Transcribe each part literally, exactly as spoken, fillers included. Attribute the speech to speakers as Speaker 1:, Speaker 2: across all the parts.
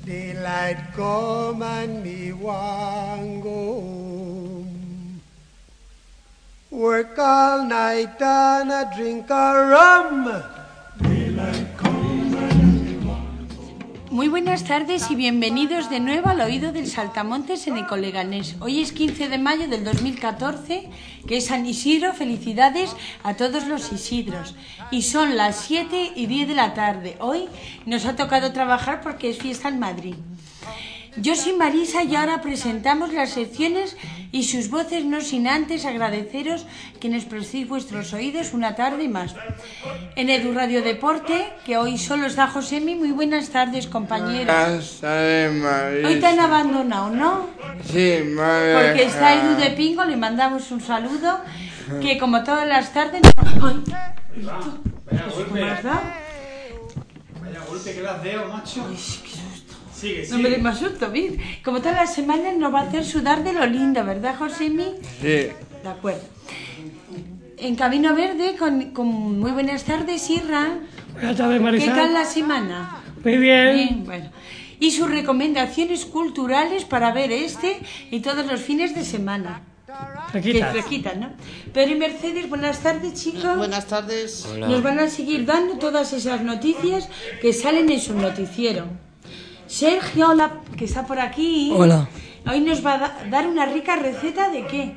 Speaker 1: Daylight come and me want go home. Work all night and a drink a rum. Daylight come and me want go home.
Speaker 2: Muy buenas tardes y bienvenidos de nuevo al Oído del Saltamontes en Ecoleganés. Hoy es quince de mayo del dos mil catorce, que es San Isidro. Felicidades a todos los Isidros. Y son las siete y diez de la tarde. Hoy nos ha tocado trabajar porque es fiesta en Madrid. Yo soy Marisa y ahora presentamos las secciones y sus voces, no sin antes agradeceros quienes prestéis vuestros oídos una tarde más. En Edu Radio Deporte, que hoy solo está Josemi. Muy buenas tardes, compañeros.
Speaker 3: Buenas tardes, Marisa.
Speaker 2: Hoy te han abandonado, ¿no?
Speaker 3: Sí, madre.
Speaker 2: Porque está Edu de Pingo, le mandamos un saludo, que como todas las tardes... ¡Ay! ¿Cómo has dado?
Speaker 4: Vaya golpe que le has dado, macho.
Speaker 2: Ay, qué susto.
Speaker 4: Sigue, sigue.
Speaker 2: No me des más susto, ¿ves? Como todas las semanas nos va a hacer sudar de lo lindo, ¿verdad, Josemi?
Speaker 3: Sí.
Speaker 2: De acuerdo. En Camino Verde, con, con muy buenas tardes, Irra.
Speaker 5: Buenas tardes, Marisa.
Speaker 2: ¿Qué tal la semana?
Speaker 5: Muy bien.
Speaker 2: Bien, bueno. Y sus recomendaciones culturales para ver este y todos los fines de semana.
Speaker 5: Fresquitas.
Speaker 2: Que fresquitas, ¿no? Pedro y Mercedes, buenas tardes, chicos.
Speaker 6: Buenas tardes.
Speaker 3: Hola.
Speaker 2: Nos van a seguir dando todas esas noticias que salen en su noticiero. Sergio, hola, que está por aquí.
Speaker 5: Hola.
Speaker 2: Hoy nos va a da- dar una rica receta de qué.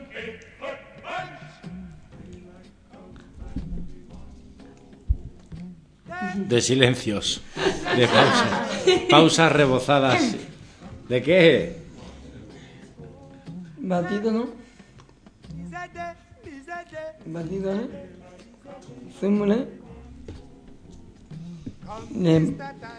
Speaker 7: De silencios, de pausas, pausas rebozadas. ¿De qué?
Speaker 5: Batido, ¿no? Batido, ¿eh? Zumo, ¿eh? De,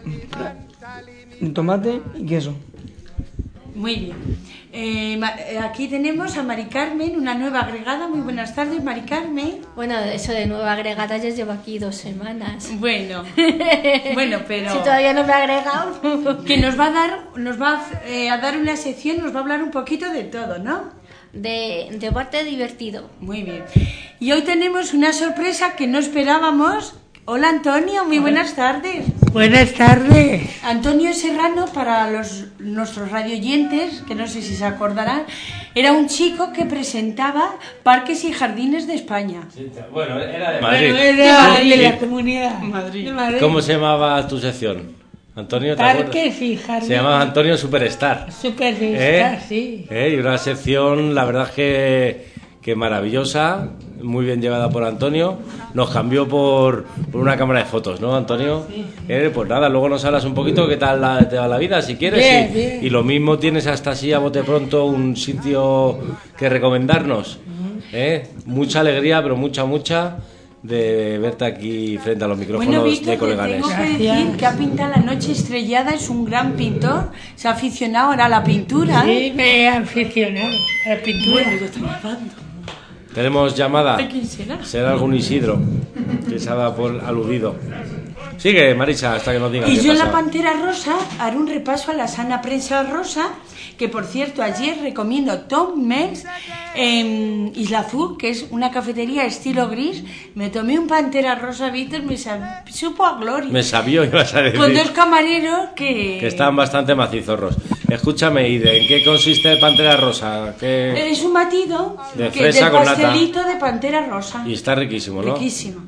Speaker 5: de tomate y queso.
Speaker 2: Muy bien. Eh, ma- eh, aquí tenemos a Mari Carmen, una nueva agregada. Muy buenas tardes, Mari Carmen.
Speaker 8: Bueno, eso de nueva agregada ya llevo aquí dos semanas.
Speaker 2: Bueno, bueno, pero
Speaker 8: Si todavía no me ha agregado.
Speaker 2: que nos va a dar, nos va a, eh, a dar una sección, nos va a hablar un poquito de todo, ¿no?
Speaker 8: De debate divertido.
Speaker 2: Muy bien. Y hoy tenemos una sorpresa que no esperábamos. Hola, Antonio, muy buenas tardes.
Speaker 5: Buenas tardes.
Speaker 2: Antonio Serrano, para los nuestros radioyentes, que no sé si se acordarán, era un chico que presentaba Parques y Jardines de España.
Speaker 7: Bueno, era de Madrid.
Speaker 5: Era
Speaker 2: Sí.
Speaker 5: de la comunidad.
Speaker 2: Madrid.
Speaker 5: De Madrid.
Speaker 7: ¿Cómo se llamaba tu sección? Antonio, ¿te acuerdas?
Speaker 5: Parques y jardines.
Speaker 7: Se llamaba Antonio Superstar.
Speaker 5: Superstar,
Speaker 7: ¿Eh?
Speaker 5: sí.
Speaker 7: ¿Eh? Y una sección, la verdad que, que maravillosa, muy bien llevada por Antonio. Nos cambió por, por una cámara de fotos, ¿no, Antonio?
Speaker 5: Sí.
Speaker 7: Eh, pues nada, luego nos hablas un poquito qué tal la- te va la vida, si quieres.
Speaker 5: Bien,
Speaker 7: y,
Speaker 5: bien.
Speaker 7: y lo mismo tienes hasta así a bote pronto un sitio que recomendarnos. ¿Eh? Mucha alegría, pero mucha, mucha, de verte aquí frente a los micrófonos
Speaker 2: Bueno,
Speaker 7: de
Speaker 2: Víctor, te
Speaker 7: Coleganés.
Speaker 2: tengo que
Speaker 5: Gracias.
Speaker 2: decir que ha pintado La Noche Estrellada, es un gran pintor, se ha aficionado ahora a la pintura.
Speaker 5: Sí, me he aficionado a la pintura.
Speaker 2: Bueno, yo estoy hablando.
Speaker 7: Tenemos llamada.
Speaker 2: ¿De quién será?
Speaker 7: Será algún Isidro que se ha dado por aludido. Sigue, Marisa, hasta que nos digan
Speaker 2: Y
Speaker 7: qué
Speaker 2: yo en
Speaker 7: pasa.
Speaker 2: La Pantera Rosa haré un repaso a la sana prensa rosa, que por cierto ayer recomiendo Tom Mels en Isla Azul, que es una cafetería estilo gris. Me tomé un Pantera Rosa, Víctor, me sab- supo a gloria.
Speaker 7: Me sabió, ibas a decir.
Speaker 2: Con dos camareros que...
Speaker 7: Que están bastante macizorros. Escúchame, ¿y de en qué consiste Pantera Rosa? ¿Qué...
Speaker 2: Es un batido
Speaker 7: De
Speaker 2: que,
Speaker 7: fresa
Speaker 2: del
Speaker 7: con nata.
Speaker 2: pastelito de Pantera Rosa.
Speaker 7: Y está riquísimo, ¿no?
Speaker 2: Riquísimo.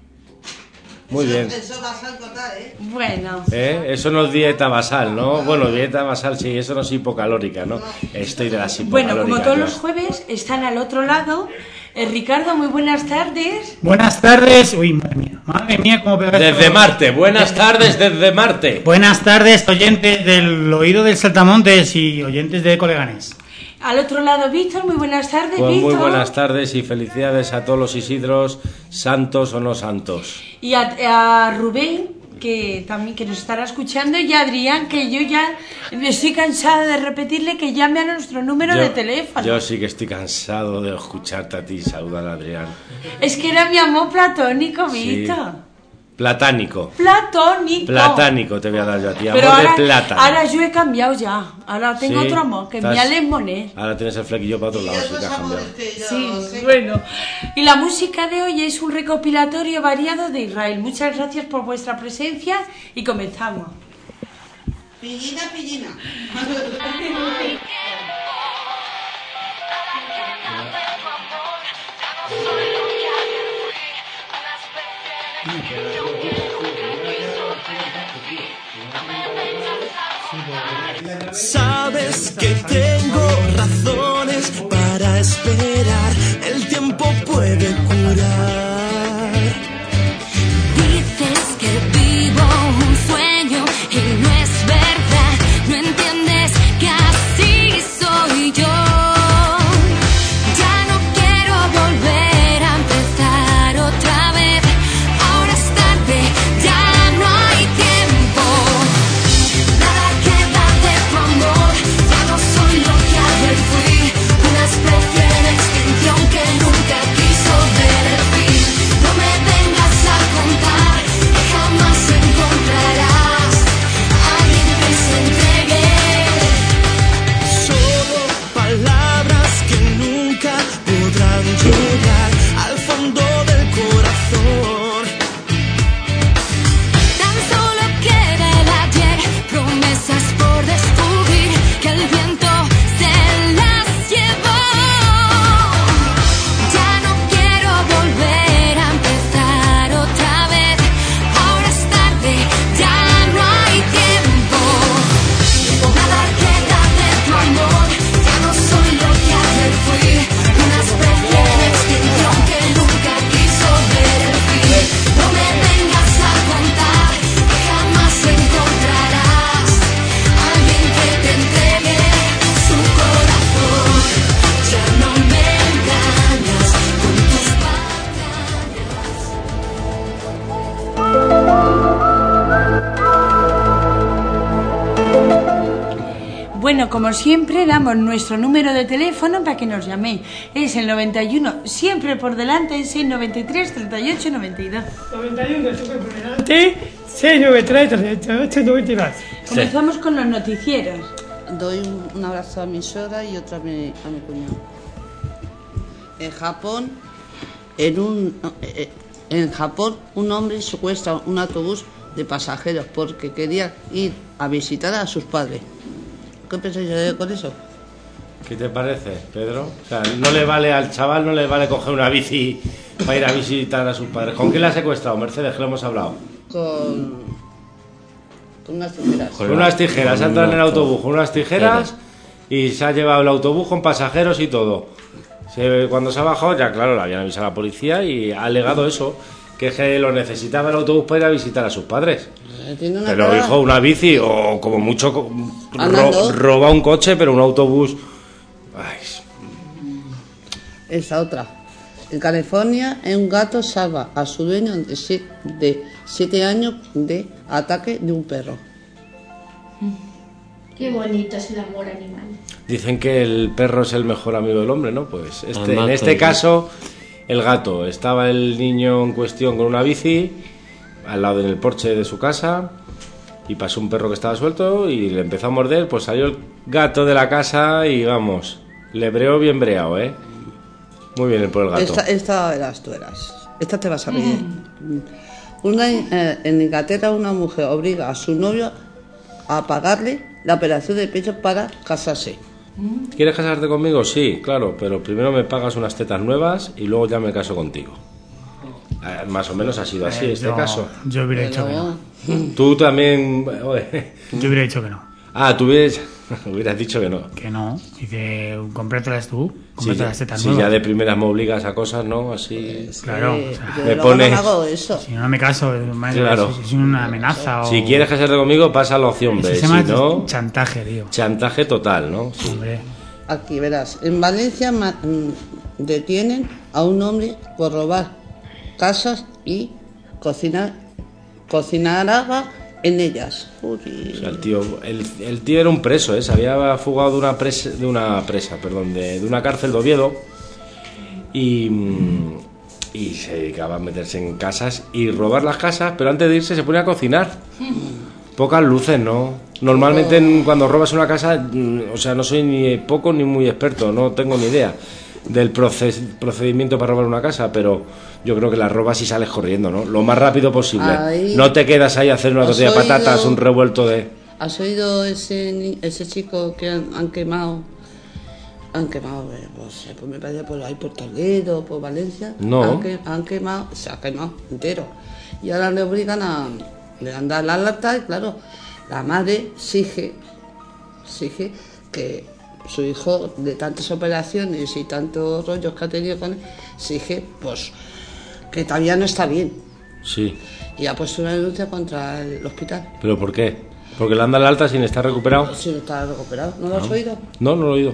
Speaker 7: Muy bien.
Speaker 6: Eso va a ser total, ¿eh?
Speaker 2: Bueno,
Speaker 7: ¿Eh? Eso no es dieta basal, ¿no? Bueno, dieta basal sí, eso no es hipocalórica, ¿no? Estoy de las
Speaker 2: bueno,
Speaker 7: hipocalóricas.
Speaker 2: como todos
Speaker 7: yo.
Speaker 2: los jueves están al otro lado. Eh, Ricardo, muy buenas tardes.
Speaker 4: Buenas tardes. Uy, madre mía. Madre mía, cómo pega
Speaker 7: Desde
Speaker 4: esto.
Speaker 7: Marte, buenas tardes desde Marte.
Speaker 4: Buenas tardes, oyentes del Oído del Saltamontes y oyentes de Coleganés.
Speaker 2: Al otro lado, Víctor, muy buenas tardes,
Speaker 7: Pues
Speaker 2: Víctor.
Speaker 7: muy buenas tardes y felicidades a todos los Isidros, santos o no santos.
Speaker 2: Y a, a Rubén, que también que nos estará escuchando, y a Adrián, que yo ya estoy cansada de repetirle que llame a nuestro número
Speaker 7: Yo-
Speaker 2: de teléfono.
Speaker 7: Yo sí que estoy cansado de escucharte a ti saludar a Adrián.
Speaker 2: Es que era mi amor platónico,
Speaker 7: Sí.
Speaker 2: Víctor.
Speaker 7: Platánico.
Speaker 2: Platónico.
Speaker 7: Platánico te voy a dar yo a ti, amor
Speaker 2: Pero ahora,
Speaker 7: de plata.
Speaker 2: ahora yo he cambiado ya. Ahora tengo
Speaker 7: Sí,
Speaker 2: otro amor, que
Speaker 7: estás-
Speaker 2: me alemoné.
Speaker 7: Ahora tienes el flequillo para otro
Speaker 6: Y
Speaker 7: lado, sí
Speaker 6: otros
Speaker 7: que has cambiado.
Speaker 6: amores que yo
Speaker 2: Sí,
Speaker 6: sé.
Speaker 2: bueno. Y la música de hoy es un recopilatorio variado de Israel. Muchas gracias por vuestra presencia y comenzamos.
Speaker 6: Pillina, pillina.
Speaker 9: Sabes que tengo razones para esperar, el tiempo puede curar.
Speaker 10: Dices que vivo un sueño y no es verdad, no entiendes que así soy yo. Ya no quiero volver a empezar otra vez, ahora es tarde, ya no hay tiempo. Nada queda de tu amor, ya no soy lo que ayer fui, una especie en extinción que nunca quiso ver el fin. No me vengas a contar que jamás encontrarás a alguien que se entregue.
Speaker 9: Solo palabras que nunca podrán llegar al fondo del corazón.
Speaker 10: Tan solo queda el ayer, promesas por descubrir que el viento se las llevó. Ya no quiero volver a empezar otra vez, ahora es tarde, ya no hay tiempo. Nada queda de tu amor, ya no soy lo que ayer fui, una especie en extinción que nunca quiso ver el fin. No me vengas a contar que jamás encontrarás a alguien que te entregue su corazón. Ya no me engañas con tus
Speaker 2: Bueno, como siempre, damos nuestro número de teléfono para que nos llaméis. Es el noventa y uno, siempre por delante, es el noventa y tres, treinta y ocho, noventa y dos.
Speaker 5: noventa y uno, siempre por delante, seis noventa y tres, treinta y ocho, noventa y dos.
Speaker 2: Comenzamos con los noticieros.
Speaker 6: Doy un, un abrazo a mi suegra y otro a mi, a mi cuñado. En Japón, en un eh, en Japón, un hombre secuestra un autobús de pasajeros porque quería ir a visitar a sus padres. ¿Qué pensáis de- con eso?
Speaker 7: ¿Qué te parece, Pedro? O sea, no le vale al chaval, no le vale coger una bici para ir a visitar a sus padres. ¿Con qué le ha secuestrado, Mercedes, que lo hemos hablado?
Speaker 6: Con, con unas tijeras.
Speaker 7: Con unas tijeras, se ha entrado en el autobús con unas tijeras y se ha llevado el autobús con pasajeros y todo. Se- cuando se ha bajado, ya claro, le habían avisado a la policía y ha alegado eso, que es que lo necesitaba el autobús para ir a visitar a sus padres.
Speaker 6: Tiene una
Speaker 7: Pero
Speaker 6: cara-
Speaker 7: hijo, una bici o como mucho co-
Speaker 6: Andando.
Speaker 7: ro- roba un coche, pero un autobús... Ay,
Speaker 6: Esa otra. En California, un gato salva a su dueño de sie- de siete años de ataque de un perro.
Speaker 8: Qué bonito es el amor animal.
Speaker 7: dicen que el perro es el mejor amigo del hombre, ¿no? Pues este,
Speaker 11: Además,
Speaker 7: en este
Speaker 11: sí.
Speaker 7: caso, el gato. Estaba el niño en cuestión con una bici al lado en el porche de su casa y pasó un perro que estaba suelto y le empezó a morder, pues salió el gato de la casa y vamos, le breó bien breado, ¿eh? Muy bien por el gato.
Speaker 6: Esta, esta eras tú eras. Esta te vas a reír. Una, eh, en Inglaterra una mujer obliga a su novio a pagarle la operación de pecho para casarse.
Speaker 7: ¿Quieres casarte conmigo? Sí, claro, pero primero me pagas unas tetas nuevas y luego ya me caso contigo. Eh, Más o menos ha sido así
Speaker 4: Eh,
Speaker 7: este
Speaker 4: yo-
Speaker 7: caso.
Speaker 4: Yo hubiera dicho que no.
Speaker 7: Tú también... oye.
Speaker 4: Yo hubiera dicho que no.
Speaker 7: Ah, tú hubieras, hubieras dicho que no.
Speaker 4: Que no. Dice, cómpratelas tú.
Speaker 7: Sí,
Speaker 4: Cómprate
Speaker 7: ya,
Speaker 4: las tetas
Speaker 7: sí,
Speaker 4: nuevas.
Speaker 7: ya de primeras me obligas a cosas, ¿no? Así...
Speaker 4: Claro.
Speaker 6: Eh,
Speaker 4: o sea,
Speaker 6: yo
Speaker 7: me
Speaker 6: luego
Speaker 7: pones-
Speaker 6: no hago eso.
Speaker 4: si no me caso, madre,
Speaker 7: Claro.
Speaker 4: es, es una amenaza. O...
Speaker 7: Si quieres casarte conmigo, pasa a la opción
Speaker 4: Eso
Speaker 7: B.
Speaker 4: se
Speaker 7: Si
Speaker 4: llama
Speaker 7: no,
Speaker 4: chantaje, tío.
Speaker 7: chantaje total, ¿no? Sí.
Speaker 4: Hombre.
Speaker 6: Aquí verás. En Valencia ma- mm, detienen a un hombre por robar casas y cocinar cocinaba en ellas. Uy.
Speaker 7: O sea, el tío, el, el tío era un preso, ¿eh? Se había fugado de una presa, de una presa, perdón, de, de una cárcel de Oviedo y, mm, y se dedicaba a meterse en casas y robar las casas, pero antes de irse se ponía a cocinar. Pocas luces, ¿no? Normalmente en- cuando robas una casa, mm, o sea, no soy ni poco ni muy experto, no tengo ni idea del proces- procedimiento para robar una casa, pero yo creo que la robas y sales corriendo, ¿no? Lo más rápido posible.
Speaker 6: Ahí-
Speaker 7: No te quedas ahí a hacer una
Speaker 6: ¿Has
Speaker 7: tortilla de patatas,
Speaker 6: oído?
Speaker 7: un revuelto de...
Speaker 6: ¿Has oído ese ni- ese chico que han, han quemado? Han quemado, eh, pues, eh, pues me parece por ahí por Toledo, por Valencia.
Speaker 7: No.
Speaker 6: Han, que- han quemado, se ha quemado entero. Y ahora le obligan a, le han dado la lata y claro, la madre exige, exige que su hijo de tantas operaciones y tantos rollos que ha tenido con él, exige pues que todavía no está bien.
Speaker 7: Sí.
Speaker 6: Y ha puesto una denuncia contra el hospital.
Speaker 7: ¿Pero por qué? ¿Porque le anda la alta sin estar recuperado?
Speaker 6: Si no está recuperado, ¿no lo has
Speaker 7: No.
Speaker 6: oído?
Speaker 7: No, no lo he oído.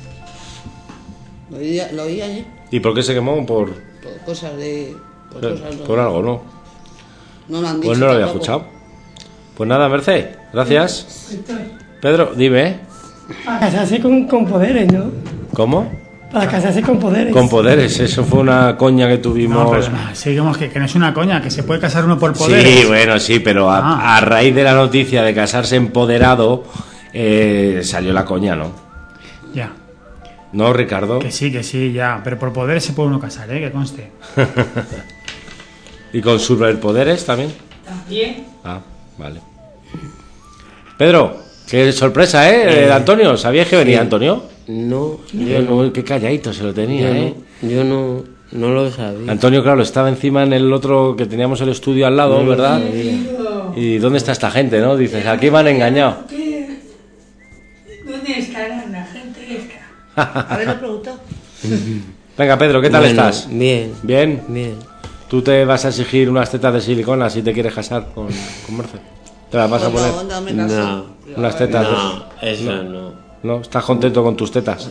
Speaker 6: Lo oí, lo oí ayer,
Speaker 7: ¿Y por qué se quemó? Por,
Speaker 6: por cosas de... Por,
Speaker 7: por,
Speaker 6: cosas no-
Speaker 7: por algo, ¿no?
Speaker 6: No lo han dicho
Speaker 7: Pues no lo había
Speaker 6: tampoco.
Speaker 7: escuchado. Pues nada, Merced, gracias. Pedro, dime, ¿eh?
Speaker 5: Para casarse con, con poderes, ¿no?
Speaker 7: ¿Cómo?
Speaker 5: Para casarse con poderes.
Speaker 7: Con poderes, eso fue una coña que tuvimos.
Speaker 4: No, pero no, sigamos que, que no es una coña, que se puede casar uno por poder.
Speaker 7: Sí, bueno, sí, pero a,
Speaker 4: Ah.
Speaker 7: a raíz de la noticia de casarse empoderado, eh, salió la coña, ¿no?
Speaker 4: Ya,
Speaker 7: ¿No, Ricardo?
Speaker 4: que sí, que sí, ya. Pero por poder se puede uno casar, ¿eh? Que conste.
Speaker 7: ¿Y con superpoderes también?
Speaker 2: También.
Speaker 7: Ah, vale. Pedro, qué sorpresa, ¿eh? Eh, Antonio, ¿sabías que venía
Speaker 11: sí.
Speaker 7: Antonio?
Speaker 11: No,
Speaker 7: Yo no, qué calladito se lo tenía,
Speaker 11: yo,
Speaker 7: ¿eh?
Speaker 11: no, yo no, no lo sabía.
Speaker 7: Antonio, claro, estaba encima en el otro que teníamos el estudio al lado,
Speaker 11: No lo
Speaker 7: ¿verdad?
Speaker 11: sabía.
Speaker 7: ¿Y dónde está esta gente, no? Dices, aquí me han engañado.
Speaker 2: ¿Dónde estará la gente esta?
Speaker 6: Haberlo preguntado.
Speaker 7: Venga, Pedro, ¿qué tal
Speaker 11: Bueno,
Speaker 7: estás?
Speaker 11: Bien,
Speaker 7: ¿Bien?
Speaker 11: bien.
Speaker 7: ¿Tú te vas a exigir unas tetas de silicona si te quieres casar con, con Merce? ¿Te las vas a poner?
Speaker 6: No, no me caso.
Speaker 11: No,
Speaker 7: Unas tetas
Speaker 11: no,
Speaker 7: de...
Speaker 11: eso no.
Speaker 7: ¿No? ¿Estás contento con tus tetas?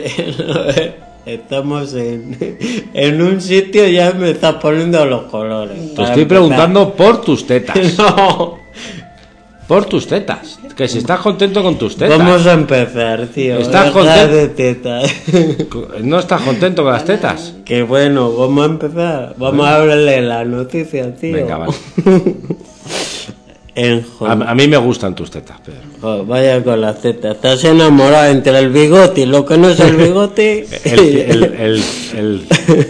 Speaker 11: Estamos en, en un sitio y ya me estás poniendo los colores.
Speaker 7: Te
Speaker 11: Para
Speaker 7: estoy
Speaker 11: empezar.
Speaker 7: preguntando por tus tetas.
Speaker 11: No,
Speaker 7: Por tus tetas. Que si estás contento con tus tetas.
Speaker 11: vamos a empezar, tío.
Speaker 7: ¿Estás
Speaker 11: Deja
Speaker 7: contento?
Speaker 11: de tetas.
Speaker 7: ¿No estás contento con las tetas?
Speaker 11: Que bueno, vamos a empezar. Vamos a hablarle la noticia, tío.
Speaker 7: Venga, vale.
Speaker 11: En
Speaker 7: A, a mí me gustan tus tetas, Pedro.
Speaker 11: Jo, vaya con las tetas. Estás enamorado entre el bigote y lo que no es el bigote.
Speaker 7: El, el, el, el-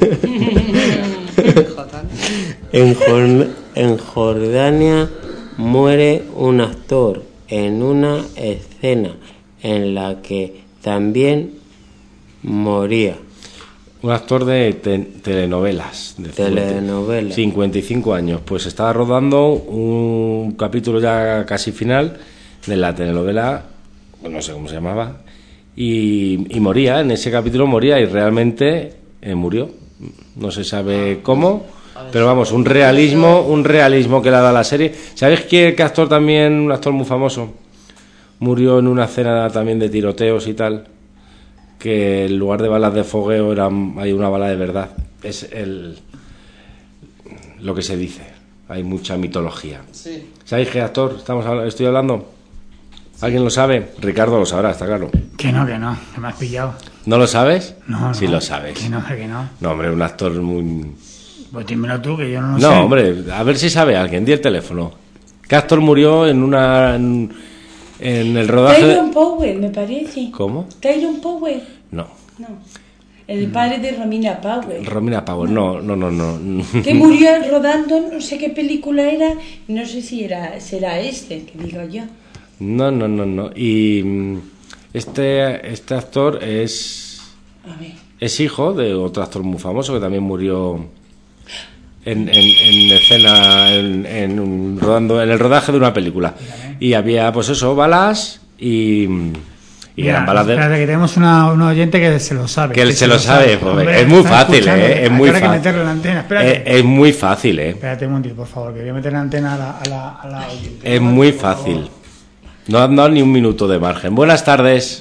Speaker 11: En, Jor- en Jordania muere un actor en una escena en la que también moría.
Speaker 7: un actor de te- telenovelas. De
Speaker 11: Telenovelas.
Speaker 7: cincuenta y cinco años. Pues estaba rodando un capítulo ya casi final de la telenovela, no sé cómo se llamaba, y, y moría, en ese capítulo moría y realmente eh, murió. No se sabe cómo, pero vamos, un realismo, un realismo que le ha dado a la serie. ¿Sabéis qué, qué actor también, un actor muy famoso, murió en una escena también de tiroteos y tal? Que en lugar de balas de fogueo era, hay una bala de verdad. Es el lo que se dice. Hay mucha mitología.
Speaker 6: Sí.
Speaker 7: ¿Sabéis qué actor estamos habla- estoy hablando? ¿Alguien lo sabe? Ricardo lo sabrá, está claro.
Speaker 4: Que no, que no, que me has pillado.
Speaker 7: ¿No lo sabes?
Speaker 4: No,
Speaker 7: Sí
Speaker 4: no,
Speaker 7: lo sabes.
Speaker 4: Que no, que no.
Speaker 7: No, hombre, un actor muy...
Speaker 4: Pues dímelo tú, que yo no lo
Speaker 7: No,
Speaker 4: sé.
Speaker 7: hombre, a ver si sabe alguien. Di el teléfono. ¿Qué actor murió en una... en, en el rodaje... de-
Speaker 2: Tyrone Power, me parece.
Speaker 7: ¿Cómo?
Speaker 2: Tyrone Power.
Speaker 7: No.
Speaker 2: No. El padre de Romina Power.
Speaker 7: Romina Power, no, no, no, no.
Speaker 2: Que murió rodando no sé qué película era. No sé si era será este, que digo yo.
Speaker 7: No, no, no, no. Y mm, este, este actor es,
Speaker 2: A ver.
Speaker 7: es hijo de otro actor muy famoso que también murió en, en, en escena, en, en un- rodando, en el rodaje de una película. Y había, pues eso, balas y, y
Speaker 4: Mira,
Speaker 7: eran balas de...
Speaker 4: espérate, que tenemos una, un oyente que se lo sabe.
Speaker 7: Que se lo sabe, joder.
Speaker 4: Hombre,
Speaker 7: Es muy
Speaker 4: está
Speaker 7: fácil,
Speaker 4: escuchando.
Speaker 7: ¿eh? Es
Speaker 4: ¿A
Speaker 7: muy
Speaker 4: qué hora hay que
Speaker 7: fácil.
Speaker 4: meterlo en la antena? Espérate.
Speaker 7: Es, es muy fácil, ¿eh?
Speaker 4: Espérate un momentito, por favor, que voy a meter la antena a la, a la, a la oyente.
Speaker 7: Es muy fácil. No han dado ni un minuto de margen. Buenas tardes.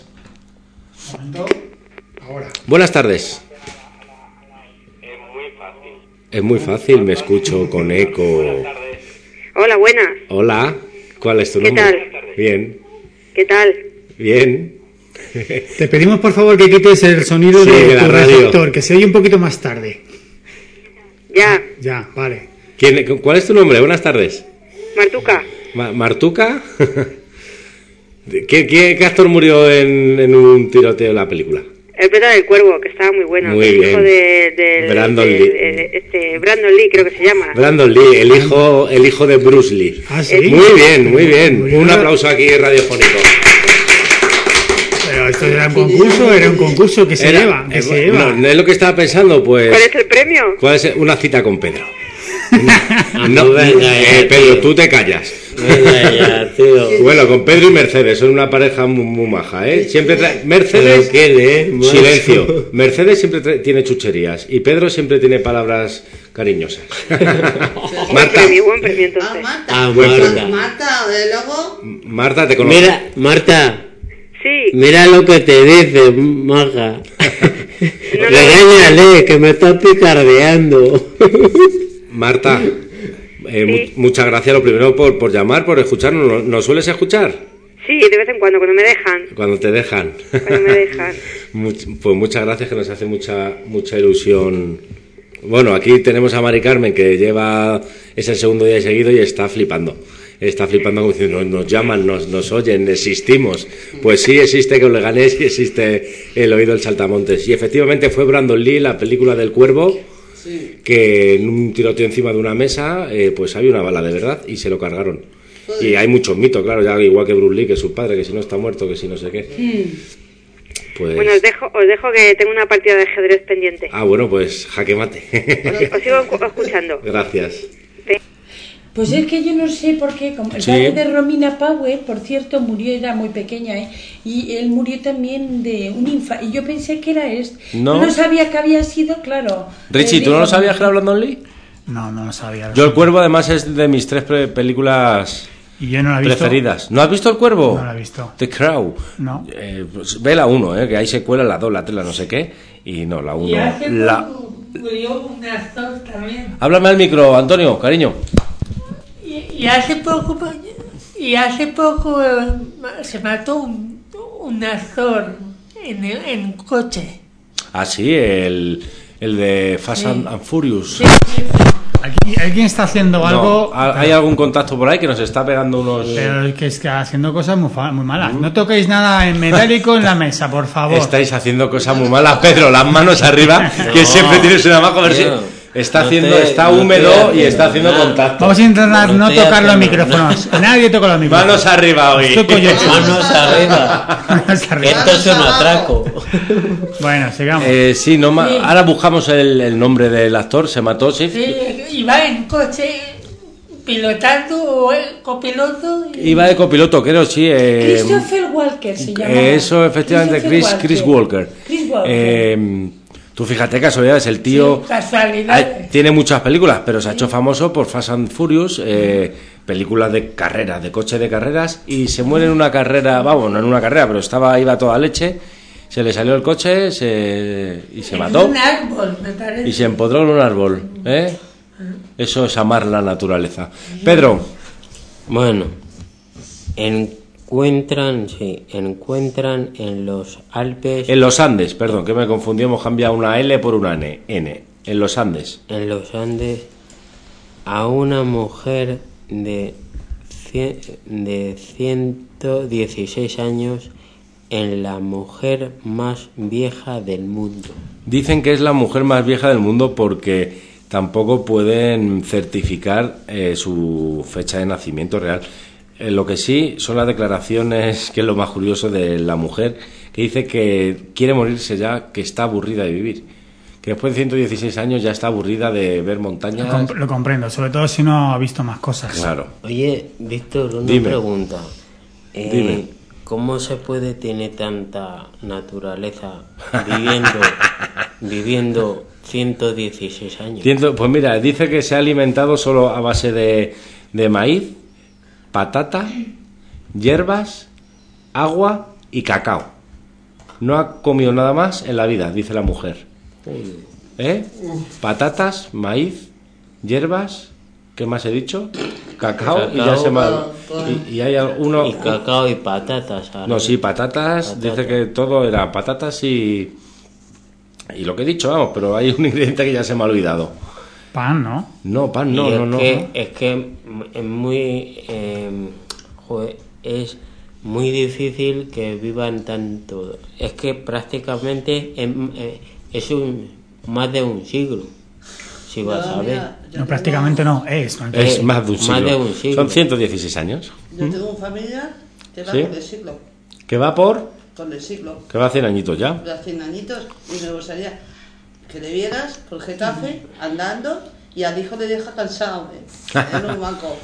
Speaker 4: Ahora.
Speaker 7: Buenas tardes. Es muy fácil, me escucho con eco.
Speaker 12: Hola, buenas.
Speaker 7: Hola, ¿cuál es tu
Speaker 12: ¿Qué
Speaker 7: nombre?
Speaker 12: tal?
Speaker 7: Bien,
Speaker 12: ¿Qué tal?
Speaker 7: bien.
Speaker 4: Te pedimos por favor que quites el sonido
Speaker 7: Sí,
Speaker 4: de
Speaker 7: de la
Speaker 4: tu
Speaker 7: radio.
Speaker 4: receptor, que se oye un poquito más tarde.
Speaker 12: Ya,
Speaker 4: Ya, vale.
Speaker 7: ¿Quién, ¿Cuál es tu nombre? Buenas tardes.
Speaker 12: Martuca.
Speaker 7: Ma- ¿Martuca? ¿Qué, qué, qué actor murió en, en un tiroteo en la película?
Speaker 12: El planeta del cuervo, que estaba muy bueno.
Speaker 7: Muy
Speaker 12: el
Speaker 7: bien.
Speaker 12: hijo de, de,
Speaker 7: Brandon
Speaker 12: de-
Speaker 7: Lee.
Speaker 12: de- este, Brandon Lee, creo que se llama.
Speaker 7: Brandon Lee, el hijo, el hijo de Bruce Lee.
Speaker 4: Ah, ¿sí?
Speaker 7: Muy bien, muy bien. Un aplauso aquí radiofónico.
Speaker 4: Pero esto era un concurso, era un concurso que se
Speaker 7: Era-
Speaker 4: lleva, que
Speaker 7: eh,
Speaker 4: se lleva.
Speaker 7: No, no es lo que estaba pensando, pues.
Speaker 12: ¿Cuál es el premio?
Speaker 7: ¿Cuál es una cita con Pedro?
Speaker 11: Ah,
Speaker 7: No,
Speaker 11: pues venga,
Speaker 7: eh,
Speaker 11: ya,
Speaker 7: Pedro,
Speaker 11: tío.
Speaker 7: tú te callas.
Speaker 11: Venga ya, tío.
Speaker 7: Bueno, con Pedro y Mercedes, son una pareja muy, muy maja, ¿eh? Siempre trae... Mercedes...
Speaker 11: Pero qué, ¿eh? Macho.
Speaker 7: Silencio. Mercedes siempre trae- tiene chucherías y Pedro siempre tiene palabras cariñosas.
Speaker 12: Buen
Speaker 7: Marta,
Speaker 12: premio, buen premio entonces.
Speaker 11: Ah,
Speaker 7: Bueno.
Speaker 11: Marta.
Speaker 6: Marta, de luego.
Speaker 7: Marta, te conozco.
Speaker 11: Mira, Marta,
Speaker 12: Sí,
Speaker 11: mira lo que te dice, maja. Regáñale, que me estás picardeando.
Speaker 7: Marta, eh,
Speaker 12: Sí.
Speaker 7: mu- muchas gracias lo primero por, por llamar, por escucharnos. ¿Nos, nos sueles escuchar?
Speaker 12: sí, de vez en cuando, cuando me dejan.
Speaker 7: Cuando te dejan.
Speaker 12: Cuando me dejan.
Speaker 7: Much- pues muchas gracias, que nos hace mucha mucha ilusión. Bueno, aquí tenemos a Mari Carmen, que lleva, es el segundo día seguido y está flipando. Está flipando como diciendo, nos, nos llaman, nos, nos oyen, existimos. Pues sí, existe que Leganés y existe el oído del Saltamontes. Y efectivamente fue Brandon Lee, la película del cuervo, que en un tiroteo encima de una mesa, eh, pues había una bala de verdad y se lo cargaron. Y hay muchos mitos, claro, ya igual que Bruce Lee, que su padre, que si no está muerto, que si no sé qué. Pues...
Speaker 12: Bueno, os dejo, os dejo que tengo una partida de ajedrez pendiente.
Speaker 7: Ah, bueno, pues jaque mate.
Speaker 12: Os, os sigo escu- escuchando.
Speaker 7: Gracias.
Speaker 2: Pues es que yo no sé por qué, como el
Speaker 7: Sí.
Speaker 2: padre de Romina Power, por cierto, murió, era muy pequeña, ¿eh? Y él murió también de un infarto. Y yo pensé que era este.
Speaker 7: No.
Speaker 2: No sabía que había sido, claro.
Speaker 7: Richie,
Speaker 2: eh,
Speaker 7: ¿tú no
Speaker 2: digo,
Speaker 7: lo sabías que era Brandon Lee?
Speaker 4: No, no lo sabía.
Speaker 7: Yo El Cuervo además es de mis tres pre- películas
Speaker 4: Y yo no la he visto.
Speaker 7: preferidas. ¿No has visto El Cuervo?
Speaker 4: No la he visto.
Speaker 7: The Crow.
Speaker 4: No.
Speaker 7: Eh, pues ve la uno, eh, que hay secuela, la dos, la tres, la no sé qué. Y no, la uno.
Speaker 5: Y hace
Speaker 7: La...
Speaker 5: poco murió un actor también.
Speaker 7: Háblame al micro, Antonio, cariño.
Speaker 5: Y, y hace poco, y hace poco eh, se mató un, un actor en, en un coche.
Speaker 7: Ah, sí, el, el de Fast
Speaker 5: Sí.
Speaker 7: and, and Furious.
Speaker 4: Aquí, alguien está haciendo
Speaker 7: No,
Speaker 4: algo.
Speaker 7: ¿ha- ¿Hay algún contacto por ahí que nos está pegando unos...
Speaker 4: Pero es que está haciendo cosas muy, fa- muy malas. No toquéis nada en metálico en la mesa, por favor.
Speaker 7: Estáis haciendo cosas muy malas, Pedro, las manos arriba, que
Speaker 11: No,
Speaker 7: siempre tienes una mano, a ver si
Speaker 11: tío,
Speaker 7: está
Speaker 11: no
Speaker 7: haciendo,
Speaker 11: te-
Speaker 7: está
Speaker 11: no te
Speaker 7: húmedo y
Speaker 11: haciendo
Speaker 7: está haciendo
Speaker 11: nada.
Speaker 7: contacto.
Speaker 4: Vamos a intentar
Speaker 11: No
Speaker 4: no
Speaker 11: estoy
Speaker 4: tocar los
Speaker 11: haciendo
Speaker 4: micrófonos. Nadie toca los micrófonos.
Speaker 7: Manos arriba hoy.
Speaker 4: Toco yo.
Speaker 11: Manos arriba.
Speaker 4: Manos arriba.
Speaker 11: Esto es un atraco.
Speaker 4: Bueno, sigamos.
Speaker 7: Eh, sí, no ma-
Speaker 5: Sí.
Speaker 7: ahora buscamos el, el nombre del actor, se mató, sí.
Speaker 5: Sí, iba en coche pilotando, el copiloto. Y...
Speaker 7: Iba de copiloto, creo, sí. eh,
Speaker 2: Christopher Walker se llama.
Speaker 7: eh, eso, efectivamente,
Speaker 2: Christopher
Speaker 7: Chris, Chris Walker.
Speaker 2: Chris Walker.
Speaker 7: Eh, tú fíjate, casualidades, el tío...
Speaker 5: Sí, casualidades.
Speaker 7: Hay- tiene muchas películas, pero se ha hecho famoso por Fast and Furious, eh, películas de carreras, de coche de carreras, y se muere en una carrera, vamos, no en una carrera, pero estaba iba a toda leche, se le salió el coche se, y se
Speaker 5: En
Speaker 7: mató,
Speaker 5: un árbol, me parece.
Speaker 7: y se empodró en un árbol. ¿eh? Eso es amar la naturaleza. Pedro,
Speaker 11: Bueno, encuentran, sí, encuentran en los Alpes,
Speaker 7: en los Andes, perdón, que me confundí, hemos cambiado una L por una N, N, en los Andes.
Speaker 11: en los Andes, a una mujer de, cien- de ciento dieciséis años en la mujer más vieja del mundo.
Speaker 7: Dicen que es la mujer más vieja del mundo porque tampoco pueden certificar eh, su fecha de nacimiento real. Eh, lo que sí son las declaraciones, que es lo más curioso de la mujer, que dice que quiere morirse ya, que está aburrida de vivir. Que después de ciento dieciséis años ya está aburrida de ver
Speaker 4: Lo,
Speaker 7: montañas.
Speaker 4: comp- lo comprendo, sobre todo si no ha visto más cosas.
Speaker 7: Claro.
Speaker 11: Oye, Víctor, una
Speaker 7: Dime.
Speaker 11: pregunta. Eh,
Speaker 7: Dime.
Speaker 11: ¿Cómo se puede tener tanta naturaleza viviendo, viviendo ciento dieciséis años?
Speaker 7: Ciento- Pues mira, dice que se ha alimentado solo a base de, de maíz, patata, hierbas, agua y cacao. No ha comido nada más en la vida, dice la mujer. ¿Eh? Patatas, maíz, hierbas, ¿qué más he dicho? Cacao, y ya se me ha- y, y hay uno
Speaker 11: Y cacao y patatas. ahora.
Speaker 7: no, sí, patatas,
Speaker 11: Patatas.
Speaker 7: dice que todo era patatas y y lo que he dicho, vamos, pero hay un ingrediente que ya se me ha olvidado.
Speaker 4: Pan, ¿no?
Speaker 7: No, pan, no,
Speaker 11: Y es
Speaker 7: no, no.
Speaker 11: que,
Speaker 7: no.
Speaker 11: es que es muy eh, joder, es muy difícil que vivan tanto. Es que prácticamente es, es un, más de un siglo, si vas
Speaker 6: No,
Speaker 11: a ver.
Speaker 6: mira, yo
Speaker 4: No,
Speaker 6: tengo-
Speaker 4: prácticamente no, es. ¿no?
Speaker 7: Es
Speaker 11: Eh,
Speaker 7: más de un
Speaker 11: más
Speaker 7: siglo.
Speaker 11: de un siglo.
Speaker 7: Son ciento dieciséis años.
Speaker 6: Yo tengo un familiar que va
Speaker 7: ¿Sí?
Speaker 6: con el siglo.
Speaker 7: Que va por...
Speaker 6: Con el siglo.
Speaker 7: Que va a cien añitos ya.
Speaker 6: De cien añitos. Y me gustaría que le vieras por Getafe andando y al hijo le deja cansado ¿eh? en un banco.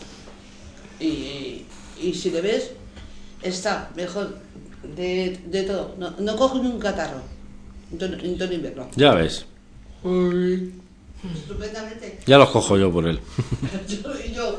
Speaker 6: Y, y si le ves, está mejor de, de todo. No, no coge ni un catarro en todo, en todo invierno.
Speaker 7: Ya ves.
Speaker 6: Estupendamente.
Speaker 7: Ya los cojo yo por él.
Speaker 6: Yo, y yo.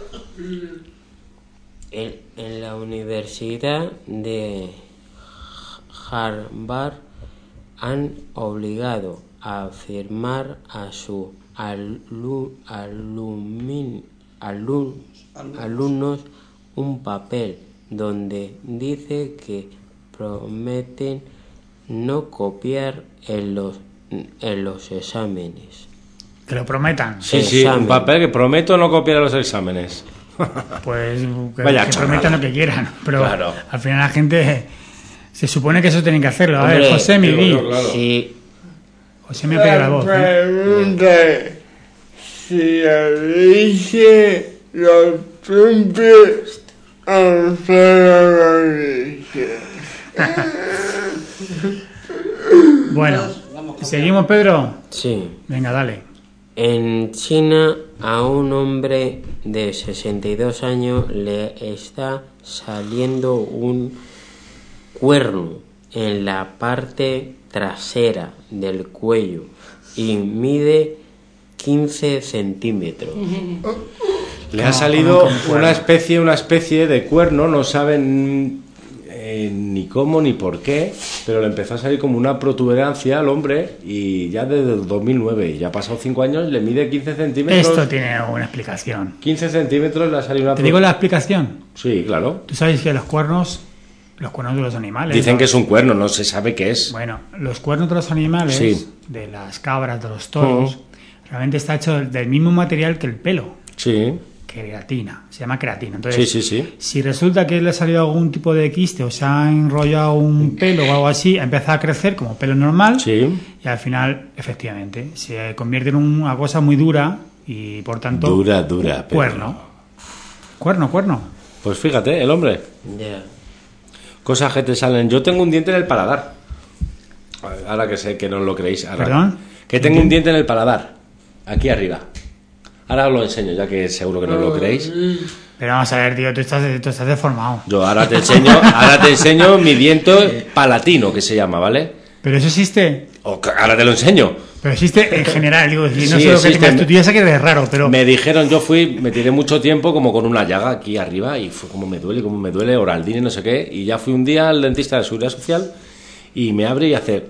Speaker 11: En, en la Universidad de Harvard han obligado a firmar a sus alu, alumni- alum- alumnos un papel donde dice que prometen no copiar en los, en los exámenes.
Speaker 4: Que lo prometan.
Speaker 7: Sí, sí, un
Speaker 11: Examen.
Speaker 7: papel que prometo no copiar los exámenes.
Speaker 4: Pues que,
Speaker 7: Vaya
Speaker 4: que
Speaker 7: chorrada.
Speaker 4: prometan lo que quieran. Pero
Speaker 7: Claro.
Speaker 4: al final la gente se supone que eso tienen que hacerlo. A ver,
Speaker 11: Hombre,
Speaker 4: José, mi
Speaker 7: digo
Speaker 4: di.
Speaker 7: yo, claro.
Speaker 11: Sí,
Speaker 4: José me pega la voz. ¿eh?
Speaker 3: Pregunta si a veces los hombres alzaron la leche.
Speaker 4: Bueno, ¿seguimos, Pedro?
Speaker 11: sí.
Speaker 4: Venga, dale.
Speaker 11: En China, a un hombre de sesenta y dos años le está saliendo un cuerno en la parte trasera del cuello y mide quince centímetros.
Speaker 7: Le ha
Speaker 4: No,
Speaker 7: salido
Speaker 4: como un cuerno.
Speaker 7: una especie, una especie de cuerno, no saben eh, ni cómo ni por qué, pero le empezó a salir como una protuberancia al hombre y ya desde el dos mil nueve, y ya ha pasado cinco años, le mide quince centímetros.
Speaker 4: Esto tiene una explicación.
Speaker 7: quince centímetros le ha salido una
Speaker 4: ¿Te digo la explicación?
Speaker 7: Sí, claro.
Speaker 4: Tú sabes que los cuernos, los cuernos de los animales...
Speaker 7: Dicen
Speaker 4: ¿no?
Speaker 7: que es un cuerno, no se sabe qué es.
Speaker 4: Bueno, los cuernos de los animales,
Speaker 7: Sí.
Speaker 4: de las cabras, de los toros, realmente está hecho del mismo material que el pelo,
Speaker 7: Sí,
Speaker 4: queratina, se llama queratina. Entonces,
Speaker 7: sí, sí, sí.
Speaker 4: si resulta que le ha salido algún tipo de quiste o se ha enrollado un pelo o algo así, ha empezado a crecer como pelo normal
Speaker 7: Sí.
Speaker 4: y al final, efectivamente, se convierte en una cosa muy dura y por tanto...
Speaker 7: Dura, dura, pero-
Speaker 4: Cuerno. Cuerno, cuerno.
Speaker 7: Pues fíjate, el hombre.
Speaker 11: Ya.
Speaker 7: Cosas que te salen. Yo tengo un diente en el paladar. Ahora que sé que no lo creéis. Ahora,
Speaker 4: ¿Perdón?
Speaker 7: Que tengo un diente en el paladar. Aquí arriba. Ahora os lo enseño, ya que seguro que no lo creéis.
Speaker 4: Pero vamos a ver, tío, tú estás, tú estás deformado.
Speaker 7: Yo ahora te enseño, ahora te enseño mi diente palatino, que se llama, ¿vale?
Speaker 4: Pero eso existe...
Speaker 7: O que ahora te lo enseño.
Speaker 4: Pero existe en general, digo, si no
Speaker 7: Sí,
Speaker 4: sé lo que
Speaker 7: existe.
Speaker 4: tengas tú, tú ya sé que eres raro, pero...
Speaker 7: Me dijeron, yo fui, me tiré mucho tiempo como con una llaga aquí arriba y fue como me duele, como me duele, oraldine, no sé qué. Y ya fui un día al dentista de Seguridad Social y me abre y hace...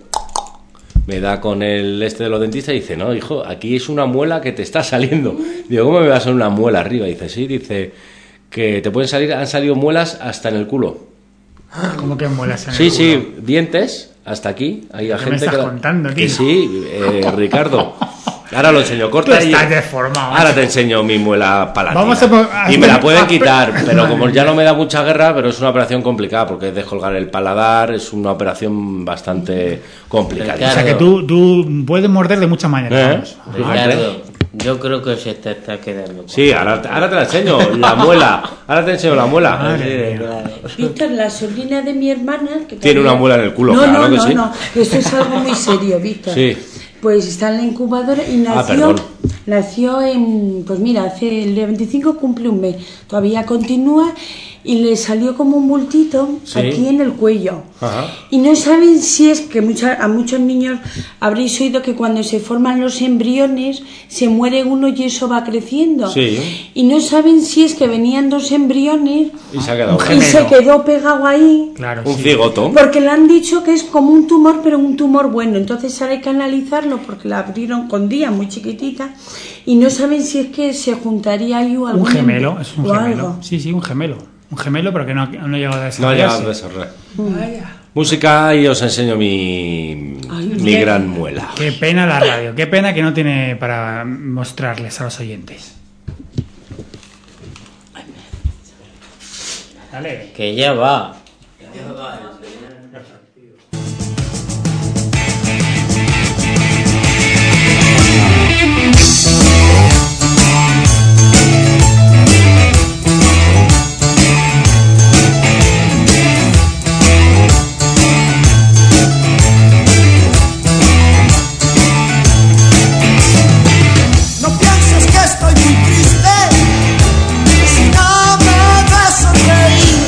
Speaker 7: Me da con el este de los dentistas y dice, no, hijo, aquí es una muela que te está saliendo. Digo, ¿cómo me va a salir una muela arriba? Dice, sí, dice que te pueden salir, han salido muelas hasta en el culo.
Speaker 4: ¿Cómo que muelas en
Speaker 7: Sí,
Speaker 4: el culo?
Speaker 7: sí, dientes hasta aquí. Hay
Speaker 4: ¿Qué
Speaker 7: gente
Speaker 4: me estás
Speaker 7: que,
Speaker 4: contando,
Speaker 7: que
Speaker 4: tío?
Speaker 7: sí, eh, Ricardo. Ahora lo enseño, corta
Speaker 4: Tú
Speaker 7: y
Speaker 4: estás deformado.
Speaker 7: ahora te enseño mi muela palatina.
Speaker 4: Vamos a po- a-
Speaker 7: y me la pueden
Speaker 4: a-
Speaker 7: quitar, pero
Speaker 4: Madre
Speaker 7: como ya
Speaker 4: mía.
Speaker 7: no me da mucha guerra, pero es una operación complicada porque es descolgar el paladar, es una operación bastante complicada.
Speaker 4: O sea que tú, tú puedes morder de muchas maneras.
Speaker 7: ¿Eh?
Speaker 4: vamos.
Speaker 11: Ricardo, yo creo que se te está quedando.
Speaker 7: Sí, ahora, ahora te la enseño, la muela. Ahora te enseño la muela.
Speaker 4: Madre
Speaker 11: Sí,
Speaker 4: mía.
Speaker 11: claro.
Speaker 2: Víctor, la sobrina de mi hermana... Que
Speaker 7: Tiene
Speaker 2: también-
Speaker 7: una muela en el culo,
Speaker 2: no,
Speaker 7: claro
Speaker 2: no,
Speaker 7: que
Speaker 2: no,
Speaker 7: sí.
Speaker 2: No, esto es algo muy serio, Víctor.
Speaker 7: Sí.
Speaker 2: Pues está en la incubadora y
Speaker 7: Ah,
Speaker 2: nació,
Speaker 7: perdón.
Speaker 2: nació en, pues mira, hace el día veinticinco cumple un mes, todavía continúa y le salió como un bultito
Speaker 7: Sí.
Speaker 2: aquí en el cuello.
Speaker 7: Ajá.
Speaker 2: Y no saben si es que mucha- a muchos niños habréis oído que cuando se forman los embriones se muere uno y eso va creciendo.
Speaker 7: Sí.
Speaker 2: Y no saben si es que venían dos embriones
Speaker 7: Y se ha quedado.
Speaker 4: Un
Speaker 2: y se
Speaker 4: gemelo.
Speaker 2: quedó pegado ahí.
Speaker 4: Claro,
Speaker 7: Un
Speaker 4: sí.
Speaker 7: cigoto.
Speaker 2: Porque le han dicho que es como un tumor, pero un tumor bueno. Entonces ahora hay que analizarlo porque la abrieron con día muy chiquitita y no saben si es que se juntaría ahí o
Speaker 4: Un
Speaker 2: algún
Speaker 4: gemelo,
Speaker 2: embr-
Speaker 4: es un
Speaker 2: o
Speaker 4: gemelo.
Speaker 2: algo.
Speaker 4: Sí, sí, un gemelo. Un gemelo, pero que no, no ha llegado a
Speaker 7: No ha llegado
Speaker 4: desarrollarse.
Speaker 7: a desarrollar. Música y os enseño mi,
Speaker 2: Ay,
Speaker 7: mi
Speaker 2: qué-
Speaker 7: gran muela.
Speaker 4: Qué pena la radio, qué pena que no tiene para mostrarles a los oyentes. Dale.
Speaker 11: Que ya va.
Speaker 9: No pienses que estoy muy triste, si no me ves sonreír.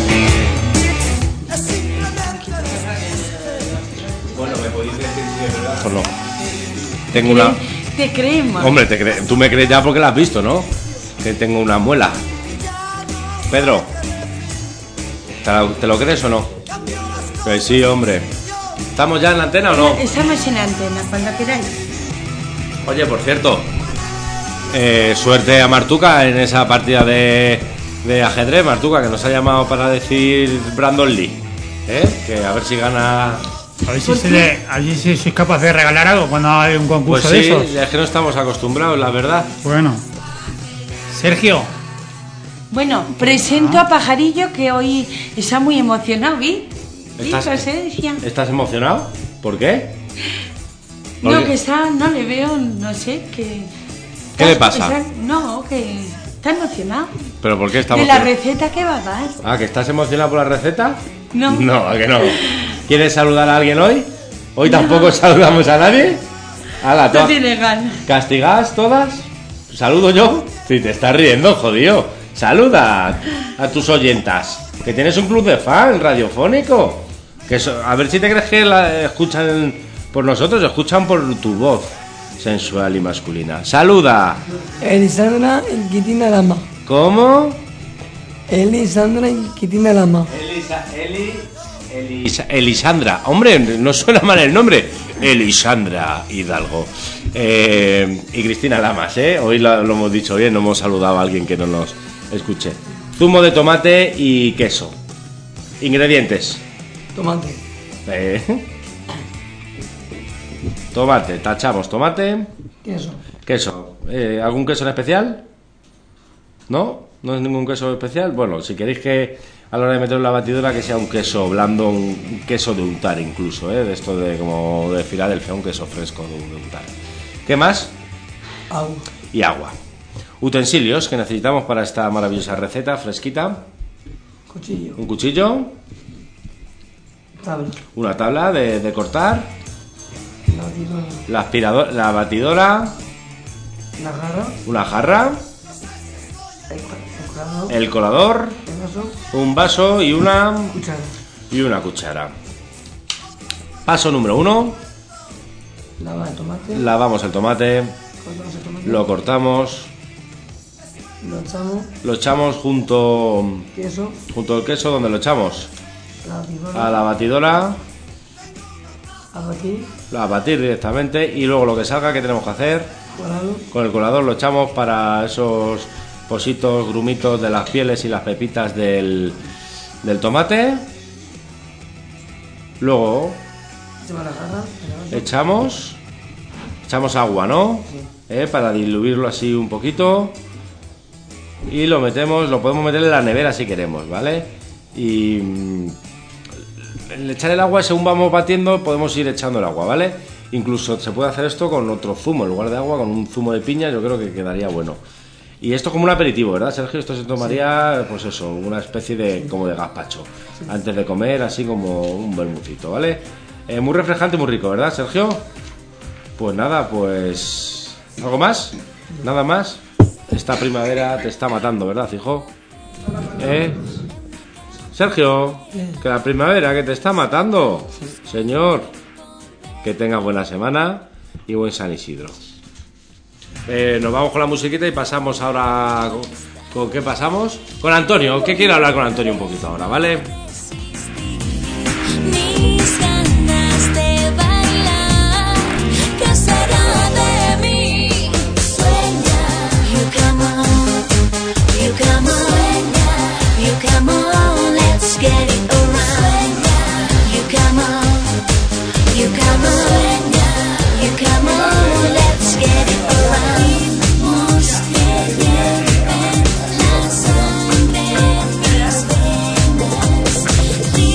Speaker 9: Es simplemente
Speaker 7: Bueno, me podéis decir si es verdad o no. Tengo una...
Speaker 2: Te creemos.
Speaker 7: Hombre, te cre... tú me crees ya porque la has visto, ¿no? Que tengo una muela. Pedro, ¿te lo, ¿te lo crees o no? Pues sí, hombre. ¿Estamos ya en la antena o no?
Speaker 2: Estamos en antena, cuando queráis.
Speaker 7: Oye, por cierto, eh, suerte a Martuca en esa partida de, de ajedrez, Martuca, que nos ha llamado para decir Brandon Lee, ¿eh? Que a ver si gana.
Speaker 4: A ver si, se le, a ver si sois capaz de regalar algo cuando hay un concurso
Speaker 7: Pues sí,
Speaker 4: de esos.
Speaker 7: es que no estamos acostumbrados, la verdad.
Speaker 4: Bueno, Sergio.
Speaker 2: Bueno, presento a Pajarillo, que hoy está muy emocionado, ¿vi? ¿Vi?
Speaker 7: ¿Estás,
Speaker 2: Presencia.
Speaker 7: ¿Estás emocionado? ¿Por qué?
Speaker 2: No,
Speaker 7: Porque-
Speaker 2: que está, no le veo, no sé, que...
Speaker 7: ¿Qué le pasa?
Speaker 2: Está- no, que está emocionado.
Speaker 7: ¿Pero por qué está
Speaker 2: De la
Speaker 7: emocionado?
Speaker 2: receta que va a dar.
Speaker 7: Ah, ¿que estás emocionado por la receta?
Speaker 2: No.
Speaker 7: No, ¿a que no? ¿Quieres saludar a alguien hoy? ¿Hoy tampoco saludamos a nadie? Ala,
Speaker 2: No
Speaker 7: todas-
Speaker 2: tiene ganas.
Speaker 7: ¿Castigadas todas? ¿Saludo yo? Sí, te estás riendo, jodido. Saluda a tus oyentas. Que tienes un club de fan radiofónico. Que eso- a ver si te crees que la escuchan por nosotros, escuchan por tu voz sensual y masculina. Saluda.
Speaker 13: Elisandra Inquitina Lama.
Speaker 7: ¿Cómo?
Speaker 13: Elisandra Inquitina Lama.
Speaker 7: Elisa, Eli, Elisa- Elisandra. Hombre, no suena mal el nombre. Elisandra Hidalgo. Eh, y Cristina Lamas, ¿eh? Hoy lo, lo hemos dicho bien, no hemos saludado a alguien que no nos escuche. Zumo de tomate y queso. Ingredientes.
Speaker 13: Tomate.
Speaker 7: Eh, tomate, tachamos tomate.
Speaker 13: Queso.
Speaker 7: Queso. Eh, ¿Algún queso en especial? ¿No? ¿No es ningún queso especial? Bueno, si queréis que a la hora de meterlo en la batidora que sea un queso blando, un queso de untar incluso, ¿eh? De esto de como de Filadelfia, un queso fresco de, de untar. ¿Qué más?
Speaker 13: Agua.
Speaker 7: Y agua. Utensilios que necesitamos para esta maravillosa receta fresquita.
Speaker 13: Cuchillo.
Speaker 7: Un cuchillo,
Speaker 13: Tabla.
Speaker 7: una tabla de, de cortar,
Speaker 13: Batidora.
Speaker 7: la aspiradora, la batidora,
Speaker 13: La jarra.
Speaker 7: una jarra,
Speaker 13: El, el colador.
Speaker 7: el colador,
Speaker 13: El vaso.
Speaker 7: un vaso y una
Speaker 13: Cuchara.
Speaker 7: y una cuchara. Paso número uno.
Speaker 13: Lava el tomate.
Speaker 7: Lavamos el tomate,
Speaker 13: Cortamos el tomate.
Speaker 7: lo cortamos,
Speaker 13: Lo echamos.
Speaker 7: lo echamos junto
Speaker 13: Queso.
Speaker 7: junto al queso, donde lo echamos
Speaker 13: La batidora.
Speaker 7: a la batidora,
Speaker 13: A batir.
Speaker 7: a batir directamente y luego lo que salga, ¿qué tenemos que hacer?
Speaker 13: Colador.
Speaker 7: Con el colador lo echamos para esos positos, grumitos de las pieles y las pepitas del, del tomate. Luego
Speaker 13: Echamos la jarra. El vaso.
Speaker 7: echamos echamos agua, ¿no? ¿Eh? Para diluirlo así un poquito. Y lo metemos, lo podemos meter en la nevera si queremos, ¿vale? Y mm, el echar el agua, según vamos batiendo, podemos ir echando el agua, ¿vale? Incluso se puede hacer esto con otro zumo, en lugar de agua, con un zumo de piña, yo creo que quedaría bueno. Y esto como un aperitivo, ¿verdad, Sergio? Esto se tomaría, pues eso, una especie de como de gazpacho, antes de comer, así como un bermucito, ¿vale? Eh, muy refrescante, muy rico, ¿verdad, Sergio? Pues nada, pues... ¿Algo más? ¿Nada más? Esta primavera te está matando, ¿verdad, hijo? ¿Eh? Sergio, que la primavera que te está matando. Señor, que tengas buena semana y buen San Isidro. Eh, nos vamos con la musiquita y pasamos ahora... ¿Con, con qué pasamos? Con Antonio, que quiero hablar con Antonio un poquito ahora, ¿vale?
Speaker 10: Mis ganas de bailar, ¿qué será de mí? Sueña, you come on, you come on, you come on, let's get it around. You come on, you come on, you come on, let's get it around. Nos tienen en la sangre, mis venas.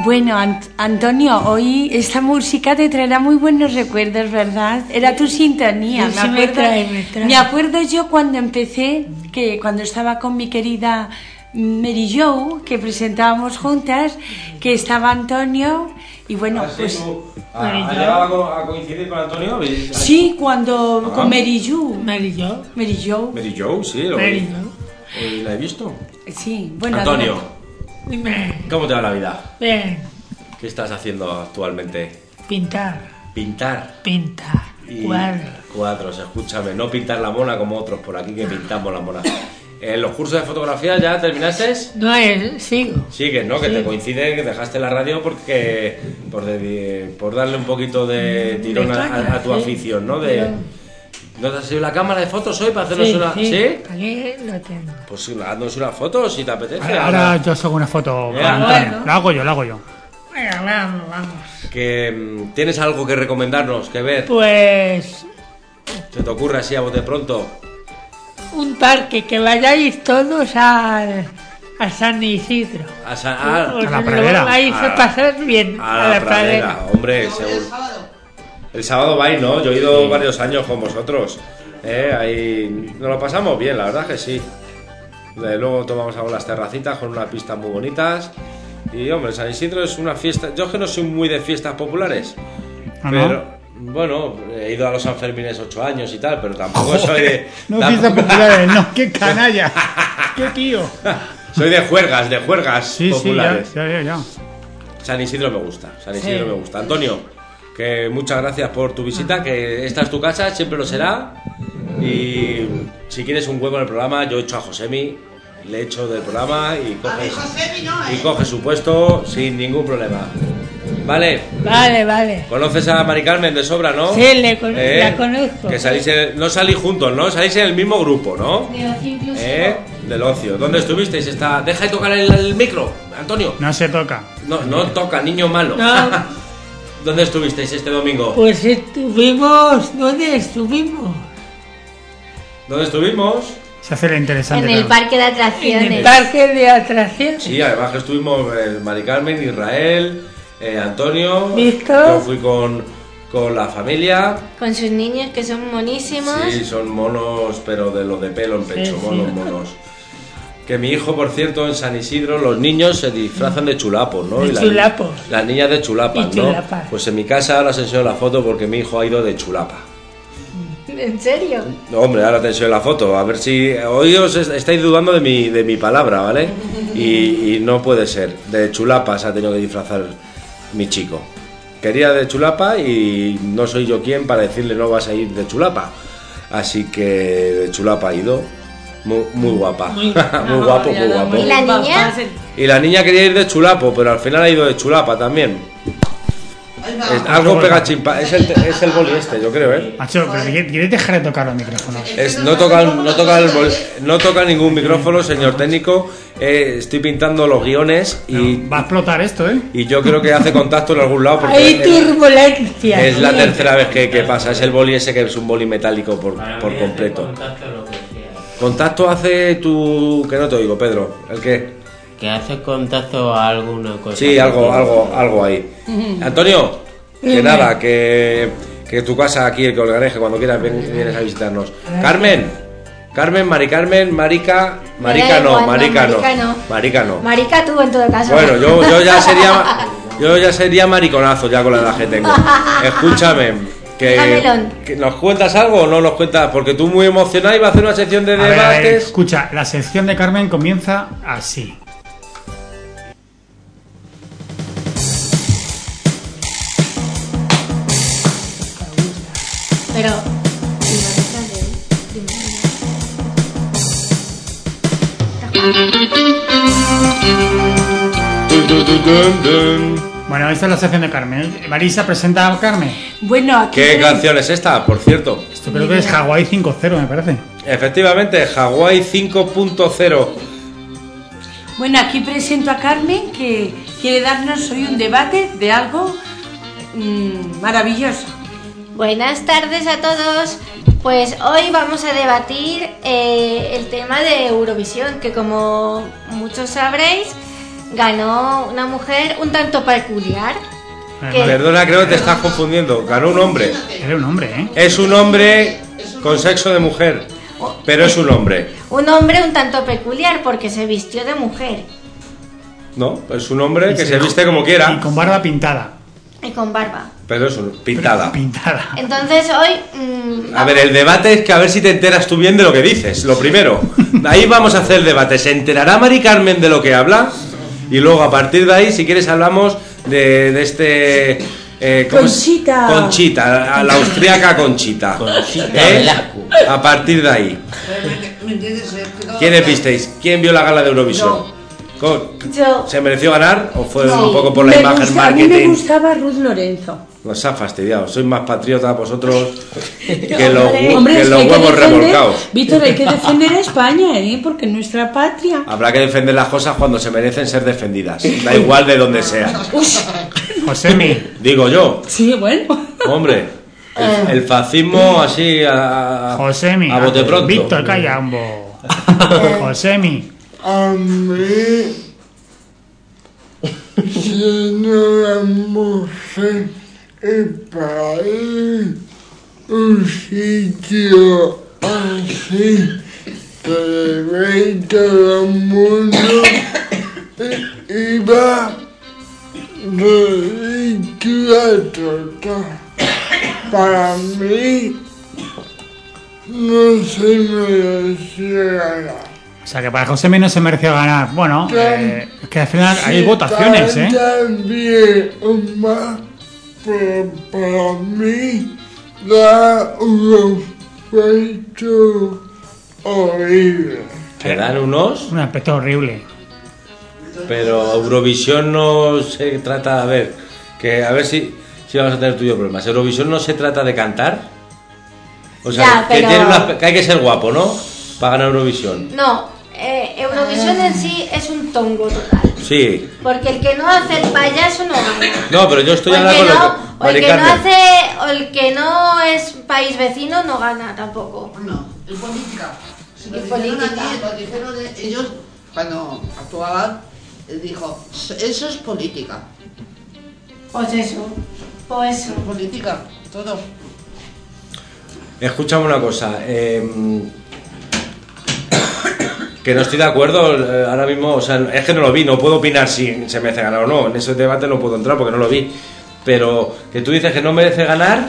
Speaker 2: Bueno, Ant- Antonio, hoy esta música te traerá muy buenos recuerdos, ¿verdad? Era tu sintonía.
Speaker 5: Sí, sí, me trae, me trae.
Speaker 2: me acuerdo yo cuando empecé, que cuando estaba con mi querida Mary Jo, que presentábamos juntas, que estaba Antonio y bueno,
Speaker 7: Ah, sí,
Speaker 2: pues...
Speaker 7: tú, ¿ha- ¿ha llegado a co- a coincidir con Antonio?
Speaker 2: Sí, cuando
Speaker 7: Ah.
Speaker 2: con Mary Jo.
Speaker 5: Mary Jo.
Speaker 2: Mary Jo.
Speaker 7: Mary Jo, sí, lo
Speaker 5: Mary
Speaker 7: vi.
Speaker 5: Jo.
Speaker 7: Hoy la he visto.
Speaker 2: Sí, bueno.
Speaker 7: Antonio,
Speaker 5: Dime.
Speaker 7: ¿cómo te va la vida?
Speaker 5: Bien.
Speaker 7: ¿Qué estás haciendo actualmente?
Speaker 5: Pintar.
Speaker 7: Pintar.
Speaker 5: Pintar.
Speaker 7: Y
Speaker 5: Cuadros.
Speaker 7: cuadros, escúchame, no pintar la mona como otros por aquí que pintamos la mona. ¿En los cursos de fotografía ya terminaste?
Speaker 5: No es, sigo.
Speaker 7: Sigues, ¿no? Que
Speaker 5: Sí.
Speaker 7: te coincide que dejaste la radio porque por, de- por darle un poquito de tirón
Speaker 5: De
Speaker 7: a,
Speaker 5: caña,
Speaker 7: a tu
Speaker 5: sí.
Speaker 7: afición, ¿no? De,
Speaker 5: Pero-
Speaker 7: ¿no te has ido la cámara de fotos hoy para hacernos
Speaker 5: Sí,
Speaker 7: una...?
Speaker 5: sí.
Speaker 7: ¿Sí?
Speaker 5: Aquí lo tengo.
Speaker 7: Pues haznos una foto si te apetece.
Speaker 4: Ahora yo hago una foto
Speaker 7: Ya,
Speaker 4: para Antonio.
Speaker 5: bueno.
Speaker 4: Lo hago yo, lo hago yo.
Speaker 5: Venga, vamos, vamos.
Speaker 7: Que mm, tienes algo que recomendarnos, que ver.
Speaker 5: Pues
Speaker 7: ¿Se te ocurre así a bote pronto?
Speaker 5: un parque, que vayáis todos al, a San Isidro.
Speaker 7: A, Sa- a-
Speaker 5: Os
Speaker 4: a la
Speaker 5: lo
Speaker 4: pradera.
Speaker 5: vais a
Speaker 7: A-
Speaker 5: pasar bien.
Speaker 7: a la pradera, hombre, seguro. El sábado vais, ¿no? Yo he ido varios años con vosotros. ¿Eh? Ahí nos lo pasamos bien, la verdad que sí. De luego tomamos algo en las terracitas con unas pistas muy bonitas. Y hombre, San Isidro es una fiesta. Yo es que no soy muy de fiestas populares.
Speaker 4: ¿Ah, no?
Speaker 7: Pero bueno, he ido a los Sanfermines ocho años y tal, pero tampoco soy de.
Speaker 4: No
Speaker 7: tampoco-
Speaker 4: fiestas populares, no, qué canalla. Qué tío.
Speaker 7: Soy de juergas, de juergas
Speaker 4: Sí, sí, ya,
Speaker 7: populares.
Speaker 4: ya, ya, ya.
Speaker 7: San Isidro me gusta, San Isidro
Speaker 5: Sí.
Speaker 7: me gusta. Antonio, que muchas gracias por tu visita, que esta es tu casa, siempre lo será. Y si quieres un hueco en el programa, yo echo a Josemi, le echo del programa y coge, y coge su puesto sin ningún problema. Vale,
Speaker 5: Vale, vale.
Speaker 7: conoces a Mari Carmen de sobra, ¿no?
Speaker 5: Sí, le con- la conozco.
Speaker 7: Que salís en- no salís juntos, ¿no? Salís en el mismo grupo, ¿no?
Speaker 8: De ocio inclusivo.
Speaker 7: ¿Eh? Del ocio. ¿Dónde estuvisteis? Esta... Deja de tocar el, el micro, Antonio.
Speaker 4: No se toca.
Speaker 7: No, no toca, niño malo.
Speaker 5: No.
Speaker 7: ¿Dónde estuvisteis este domingo?
Speaker 5: Pues estuvimos. ¿Dónde estuvimos?
Speaker 7: ¿Dónde estuvimos?
Speaker 4: Se hace la interesante.
Speaker 8: En el
Speaker 4: claro.
Speaker 8: parque de
Speaker 5: En el
Speaker 8: atracciones.
Speaker 5: parque de atracciones.
Speaker 7: Sí, además que estuvimos eh, Mari Carmen, Israel, eh, Antonio.
Speaker 5: ¿Víctor?
Speaker 7: Yo fui con, con la familia.
Speaker 8: Con sus niños que son monísimos.
Speaker 7: Sí, son monos, pero de los de pelo en pecho,
Speaker 5: Sí, sí.
Speaker 7: monos, monos. Que mi hijo, por cierto, en San Isidro, los niños se disfrazan de chulapos, ¿no?
Speaker 5: De
Speaker 7: Y la-
Speaker 5: chulapos.
Speaker 7: Las niñas de chulapas,
Speaker 5: Y
Speaker 7: ¿no?
Speaker 5: chulapas.
Speaker 7: Pues en mi casa ahora os enseño la foto porque mi hijo ha ido de chulapa.
Speaker 8: ¿En serio?
Speaker 7: No, hombre, ahora te enseño la foto, a ver si... Hoy os est- estáis dudando de mi, de mi palabra, ¿vale? Y, y no puede ser. De chulapa se ha tenido que disfrazar mi chico. Quería de chulapa y no soy yo quien para decirle no vas a ir de chulapa. Así que de chulapa ha ido. Muy, muy guapa. Muy, guapo, muy guapo.
Speaker 8: ¿Y la niña?
Speaker 7: Y la niña quería ir de chulapo, pero al final ha ido de chulapa también. Es algo pega chimpa. Es el, es el boli este, yo creo, ¿eh?
Speaker 4: Macho, pero ¿quieres quieres dejar de tocar los micrófonos?
Speaker 7: Es, no, toca, no, toca el bol- no toca ningún micrófono, señor técnico. Eh, estoy pintando los guiones y,
Speaker 4: Va a explotar esto, ¿eh?
Speaker 7: y yo creo que hace contacto en algún lado porque
Speaker 5: Hay
Speaker 7: es,
Speaker 5: turbulencia.
Speaker 7: es la tercera vez que, que pasa. Es el boli ese que es un boli metálico por, por completo. Contacto hace tu... que no te oigo, Pedro. ¿El qué?
Speaker 11: Que hace contacto a alguna cosa.
Speaker 7: Sí, algo, algo, algo ahí. Antonio, que
Speaker 5: Dime.
Speaker 7: nada, que, que tu casa aquí, el Colganeje, cuando quieras ven- vienes a visitarnos. Carmen, Carmen, Mari Carmen, Marica, Marica
Speaker 8: da
Speaker 7: no,
Speaker 8: igual, no,
Speaker 7: Marica no,
Speaker 8: Marica no.
Speaker 7: Marica no.
Speaker 8: Marica tú en todo caso.
Speaker 7: Bueno, yo, yo ya sería, yo ya sería mariconazo ya con la edad que tengo. Escúchame, que,
Speaker 8: Dígamelo.
Speaker 7: que nos cuentas algo o no nos cuentas, porque tú muy emocionada ibas a hacer una sección de
Speaker 4: A ver, a ver,
Speaker 7: debates.
Speaker 4: escucha, la sección de Carmen comienza así.
Speaker 8: Pero. ¿y la letra de él?
Speaker 7: Dun, dun, dun, dun, dun.
Speaker 4: Bueno, esta es la sección de Carmen. Marisa presenta a Carmen.
Speaker 2: Bueno, aquí
Speaker 7: ¿Qué
Speaker 2: pre-
Speaker 7: canción es esta, por cierto?
Speaker 4: Esto creo que es Hawái cinco cero, me parece.
Speaker 7: Efectivamente, Hawái cinco punto cero.
Speaker 2: bueno, aquí presento a Carmen que quiere darnos hoy un debate de algo mm, maravilloso.
Speaker 8: Buenas tardes a todos. Pues hoy vamos a debatir eh, el tema de Eurovisión, que como muchos sabréis, ganó una mujer un tanto peculiar. que-
Speaker 7: Perdona, creo que te estás confundiendo. Ganó un hombre.
Speaker 4: Era un hombre, ¿eh?
Speaker 7: Es un hombre con sexo de mujer, pero es un hombre.
Speaker 8: Un hombre un tanto peculiar porque se vistió de mujer
Speaker 7: No, es un hombre que se viste como
Speaker 4: Y
Speaker 7: quiera,
Speaker 4: con barba pintada.
Speaker 8: y con barba.
Speaker 7: pero es un, pintada.
Speaker 4: Pintada.
Speaker 8: Entonces hoy... mm,
Speaker 7: A ver, el debate es que a ver si te enteras tú bien de lo que dices, lo primero. Ahí vamos a hacer el debate. ¿Se enterará Mari Carmen de lo que habla? Y luego a partir de ahí, si quieres, hablamos de, de este... eh, ¿cómo es?
Speaker 2: Conchita.
Speaker 7: Conchita, a la austriaca Conchita.
Speaker 11: Conchita
Speaker 7: ¿Eh?
Speaker 11: Velasco.
Speaker 7: A partir de ahí.
Speaker 6: ¿Me entiendes?
Speaker 7: ¿Quiénes visteis? ¿Quién vio la gala de Eurovisión? ¿Cómo-
Speaker 8: Yo...
Speaker 7: ¿Se mereció ganar o fue
Speaker 8: No.
Speaker 7: un poco por la
Speaker 2: Me
Speaker 7: imagen
Speaker 2: gusta- a mí me
Speaker 7: marketing?
Speaker 2: gustaba Ruth Lorenzo.
Speaker 7: Nos ha fastidiado. Sois más patriotas vosotros que los, hu-
Speaker 2: Hombre,
Speaker 7: que
Speaker 2: es que
Speaker 7: los
Speaker 2: hay que
Speaker 7: huevos
Speaker 2: defender-
Speaker 7: revolcados.
Speaker 2: Víctor, hay que defender a España, ¿eh? Porque es nuestra patria.
Speaker 7: Habrá que defender las cosas cuando se merecen ser defendidas. Da igual de donde sea.
Speaker 4: Josemi.
Speaker 7: Digo yo.
Speaker 2: Sí, bueno.
Speaker 7: Hombre, el, el fascismo así a,
Speaker 4: Josemi.
Speaker 7: a bote pronto.
Speaker 4: Víctor Callambo. Josemi.
Speaker 3: A mí, siendo la mujer y país, un sitio así que ve todo el mundo, i- iba ridícula total. Para mí, no se merecía ganar.
Speaker 4: O sea que para Josemi no se mereció ganar. Bueno, eh, es que al final hay votaciones, ¿eh?
Speaker 3: También más, pero para mí da un efecto horrible.
Speaker 7: Que dan unos,
Speaker 4: Un aspecto horrible.
Speaker 7: pero Eurovisión no se trata, a ver, que a ver si, si vamos a tener tú y yo problemas. Eurovisión no se trata de cantar. O sea,
Speaker 8: Ya,
Speaker 7: que,
Speaker 8: pero-
Speaker 7: tiene una- que hay que ser guapo, ¿no? Para ganar Eurovisión.
Speaker 8: No, eh, Eurovisión en sí es un tongo total.
Speaker 7: Sí.
Speaker 8: Porque el que no hace el payaso no gana.
Speaker 7: No, pero yo estoy
Speaker 8: O el
Speaker 7: hablando
Speaker 8: que
Speaker 7: con
Speaker 8: no,
Speaker 7: lo
Speaker 8: o el
Speaker 7: Mari
Speaker 8: que no
Speaker 7: Carmen.
Speaker 8: hace, o el que no es país vecino no gana tampoco.
Speaker 6: No, es política. Si lo
Speaker 8: Es
Speaker 6: dijeron
Speaker 8: política.
Speaker 6: aquí, lo dijeron de- ellos cuando actuaban, él dijo, eso es política.
Speaker 8: Pues eso, pues eso.
Speaker 6: Es política, todo.
Speaker 7: Escúchame una cosa. eh, que no estoy de acuerdo eh, ahora mismo. O sea, es que no lo vi. No puedo opinar si se merece ganar o no. En ese debate no puedo entrar porque no lo vi. Pero que tú dices que no merece ganar.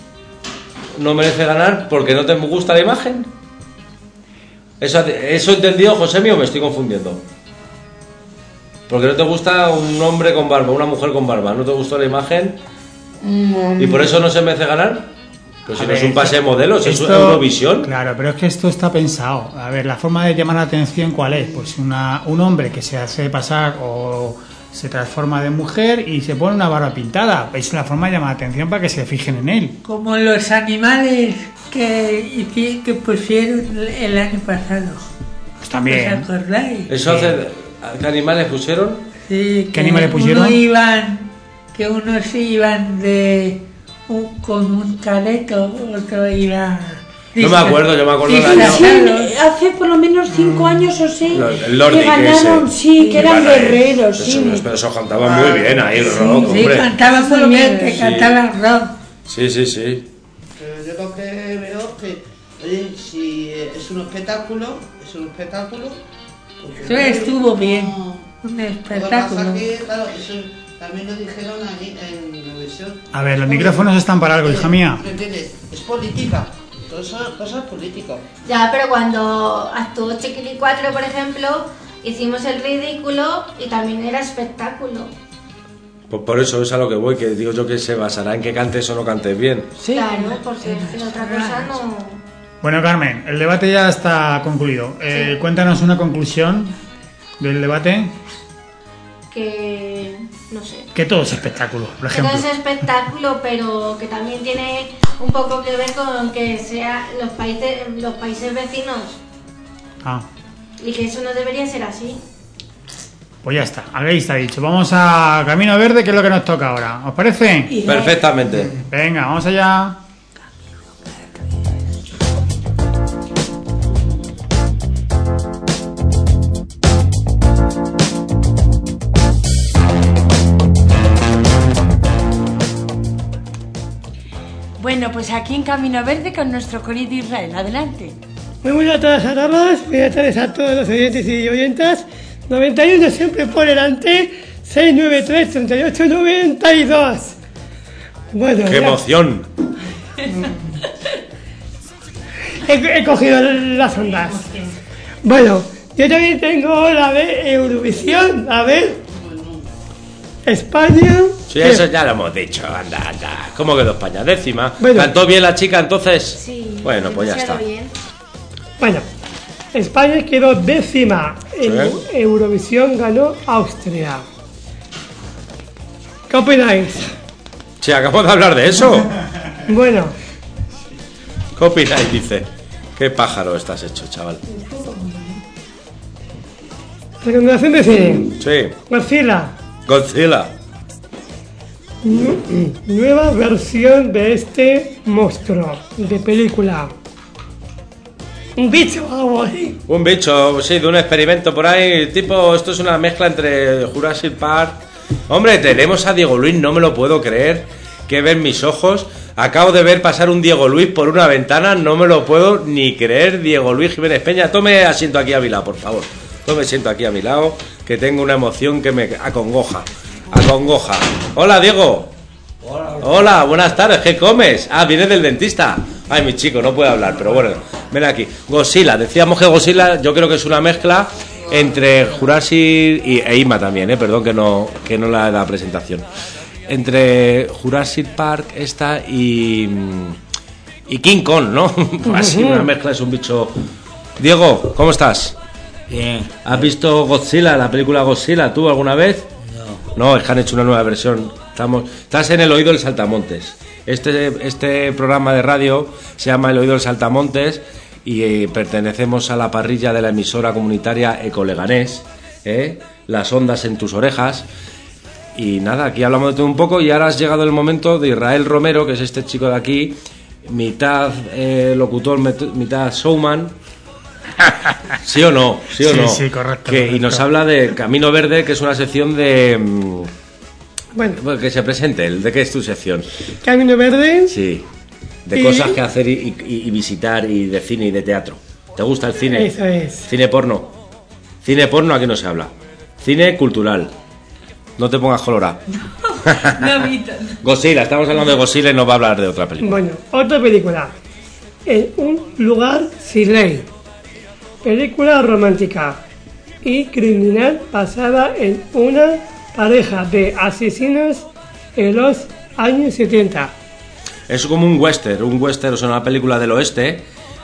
Speaker 7: No merece ganar porque no te gusta la imagen. ¿Eso, eso entendido, Josemi, o me estoy confundiendo? Porque no te gusta un hombre con barba, una mujer con barba. ¿No te gustó la imagen? ¿Y por eso no se merece ganar? Pero si
Speaker 4: A
Speaker 7: no es
Speaker 4: ver,
Speaker 7: un pase de modelos, es
Speaker 4: esto-
Speaker 7: Eurovisión.
Speaker 4: Claro, pero es que esto está pensado. A ver, la forma de llamar la atención, ¿cuál es? Pues una, un hombre que se hace pasar o se transforma de mujer y se pone una barba pintada. Es la forma de llamar la atención para que se fijen en él.
Speaker 5: Como los animales que, hici- que pusieron el año pasado.
Speaker 4: Pues también.
Speaker 5: ¿Os acordáis?
Speaker 7: ¿Eso hace... ¿Qué animales pusieron?
Speaker 5: Sí,
Speaker 4: ¿Qué
Speaker 5: que
Speaker 4: animales pusieron?
Speaker 5: Uno iban, que unos iban de un- con un careto, otro iba...
Speaker 7: No me acuerdo, yo me acuerdo del
Speaker 5: Sí,
Speaker 7: año...
Speaker 5: sí.
Speaker 2: Sí, hace por lo menos cinco años o seis
Speaker 7: Lo- el Nordic
Speaker 2: que ganaron,
Speaker 7: ese.
Speaker 2: sí, que eran
Speaker 7: Iban ahí.
Speaker 2: guerreros,
Speaker 7: Eso,
Speaker 2: sí.
Speaker 7: Pero eso cantaban muy bien ahí, el rock,
Speaker 5: Sí,
Speaker 7: hombre.
Speaker 5: cantaban muy bien, que
Speaker 7: Sí.
Speaker 5: cantaban rock.
Speaker 7: Sí, sí, sí.
Speaker 6: Pero yo lo que veo es que, oye, si eh, es un espectáculo, es un espectáculo. pues,
Speaker 5: Eso estuvo bien,
Speaker 6: no.
Speaker 5: un
Speaker 6: Lo que
Speaker 5: espectáculo.
Speaker 6: pasa que, claro, eso también lo dijeron allí en Eurovisión.
Speaker 4: A ver, los micrófonos están para algo, hija mía.
Speaker 6: ¿Me entiendes? Es política. Todo eso, cosas políticas.
Speaker 8: Ya, pero cuando actuó Chiquili cuatro, por ejemplo, hicimos el ridículo y también era espectáculo.
Speaker 7: Pues por eso es a lo que voy, que digo yo que se basará en que cantes o no cantes bien.
Speaker 8: Claro, porque es que otra cosa no...
Speaker 4: Bueno, Carmen, el debate ya está concluido. Eh, Cuéntanos una conclusión del debate.
Speaker 8: Que... no sé.
Speaker 4: Que todo es espectáculo, por
Speaker 8: Que todo
Speaker 4: ejemplo.
Speaker 8: es espectáculo, pero que también tiene un poco que ver con que sea los países, los países vecinos
Speaker 4: Ah,
Speaker 8: y que eso no debería ser así.
Speaker 4: pues ya está, ahí está dicho. Vamos a Camino Verde, que es lo que nos toca ahora. ¿Os parece?
Speaker 7: Perfectamente.
Speaker 4: Venga, vamos allá.
Speaker 2: Bueno, pues aquí en Camino Verde con nuestro querido Israel. Adelante.
Speaker 14: Muy buenas tardes a todos, buenas tardes a todos los oyentes y oyentas. noventa y uno siempre por delante, seiscientos noventa y tres, treinta y ocho, noventa y dos. Bueno,
Speaker 7: ¡qué
Speaker 14: ya.
Speaker 7: emoción!
Speaker 14: He, he cogido las ondas. Bueno, yo también tengo la de Eurovisión, a ver. España.
Speaker 7: Sí, eso ya lo hemos dicho, anda, anda. ¿Cómo quedó España? Décima.
Speaker 14: Bueno.
Speaker 7: ¿Cantó bien la chica entonces?
Speaker 8: Sí.
Speaker 7: Bueno, pues ya está.
Speaker 8: Bien.
Speaker 14: Bueno, España quedó décima. En
Speaker 7: Sí.
Speaker 14: Eurovisión ganó Austria. ¿Qué opináis?
Speaker 7: Sí, acabo de hablar de eso.
Speaker 14: Bueno,
Speaker 7: ¿Qué opináis? Dice. Qué pájaro estás hecho, chaval.
Speaker 14: recomendación de cine.
Speaker 7: Sí.
Speaker 14: Godzilla.
Speaker 7: Godzilla.
Speaker 14: Nu- Nueva versión de este monstruo de película. Un bicho, algo así.
Speaker 7: Un bicho, sí, de un experimento por ahí. Tipo, esto es una mezcla entre Jurassic Park. Hombre, tenemos a Diego Luis, no me lo puedo creer. Que ven mis ojos. Acabo de ver pasar un Diego Luis por una ventana, no me lo puedo ni creer. Diego Luis Jiménez Peña, tome asiento aquí a mi lado, por favor. Tome asiento aquí a mi lado, que tengo una emoción que me acongoja. Acongoja. Hola, Diego. Hola. Hola, buenas tardes. ¿Qué comes? Ah, vienes del dentista. Ay, mi chico, no puede hablar, pero bueno, ven aquí. Godzilla, decíamos que Godzilla yo creo que es una mezcla entre Jurassic y, e Ima también, eh, perdón que no, que no la da presentación. Entre Jurassic Park esta y, y King Kong, ¿no? Así una mezcla, es un bicho. Diego, ¿cómo estás?
Speaker 11: Bien.
Speaker 7: ¿Has visto Godzilla, la película Godzilla, tú alguna vez?
Speaker 11: No.
Speaker 7: No, es que han hecho una nueva versión. Estamos, estás en el oído del Saltamontes. Este, este programa de radio se llama El Oído del Saltamontes y eh, pertenecemos a la parrilla de la emisora comunitaria Ecoleganés, ¿eh? Las ondas en tus orejas. Y nada, aquí hablamos de todo un poco y ahora has llegado el momento de Israel Romero, que es este chico de aquí, mitad eh, locutor, met- mitad showman. ¿Sí o no? ¿Sí o
Speaker 4: Sí,
Speaker 7: no?
Speaker 4: sí, correcto,
Speaker 7: Que,
Speaker 4: correcto.
Speaker 7: Y nos habla de Camino Verde, que es una sección de... mm,
Speaker 14: Bueno,
Speaker 7: bueno, que se presente, ¿de qué es tu sección?
Speaker 14: Camino Verde.
Speaker 7: Sí, de
Speaker 14: Y-
Speaker 7: cosas que hacer y, y- y visitar y de cine y de teatro. ¿Te gusta el cine?
Speaker 14: Eso es.
Speaker 7: Cine porno. Cine porno aquí no se habla. Cine cultural. No te pongas colorado.
Speaker 2: No, Víctor.
Speaker 7: Godzilla, estamos hablando de Godzilla y nos va a hablar de otra película.
Speaker 14: Bueno, otra película. En un lugar sin ley. Película romántica y criminal basada en una pareja de asesinos en los años setenta.
Speaker 7: Es como un western, un western, o sea, una película del oeste.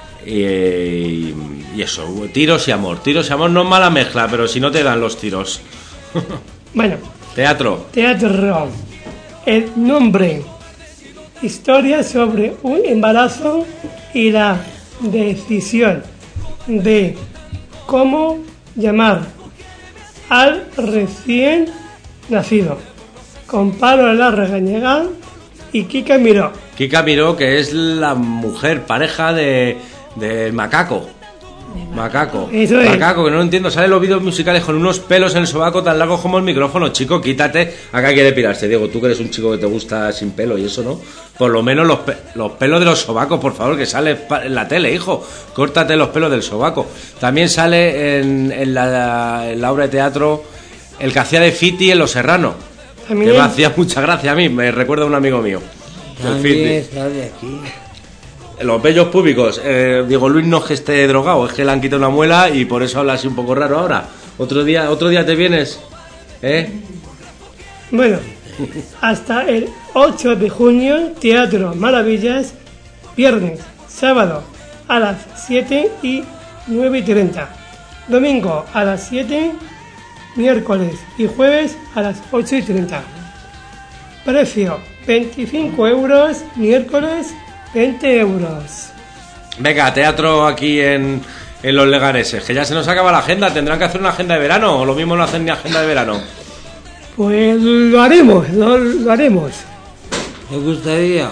Speaker 7: Y, y eso, tiros y amor. Tiros y amor no es mala mezcla, pero si no te dan los tiros.
Speaker 14: Bueno,
Speaker 7: Teatro.
Speaker 14: teatro. El nombre. Historia sobre un embarazo y la decisión de cómo llamar al recién nacido. Con Pablo Larrañaga y Kika Miró.
Speaker 7: Kika Miró, que es la mujer pareja de del macaco. Macaco.
Speaker 14: Eso es.
Speaker 7: Macaco, que no lo entiendo. Sale en los vídeos musicales con unos pelos en el sobaco tan largos como el micrófono. Chico, quítate. Acá quiere pirarse, Diego. Tú que eres un chico que te gusta sin pelo y eso, ¿no? Por lo menos los, pe- los pelos de los sobacos, por favor, que sale pa- en la tele, hijo. Córtate los pelos del sobaco. También sale en, en, la, en la obra de teatro el que hacía de Fiti en Los Serrano.
Speaker 14: También.
Speaker 7: Que me hacía mucha gracia a mí. Me recuerda a un amigo mío. El
Speaker 11: También
Speaker 7: Fiti.
Speaker 11: sale aquí.
Speaker 7: Los vellos públicos. Eh, Diego Luis no es que esté drogado, es que le han quitado una muela y por eso habla así un poco raro ahora. Otro día, otro día te vienes, ¿eh?
Speaker 14: Bueno, hasta el ocho de junio, Teatro Maravillas, viernes, sábado a las siete y nueve y treinta, domingo a las siete, miércoles y jueves a las ocho y treinta. Precio, veinticinco euros, miércoles, veinte euros.
Speaker 7: Venga, teatro aquí en, en Los Leganeses, que ya se nos acaba la agenda. ¿Tendrán que hacer una agenda de verano o lo mismo no hacen ni agenda de verano?
Speaker 14: Pues lo haremos, lo, lo haremos.
Speaker 11: ¿Te gustaría?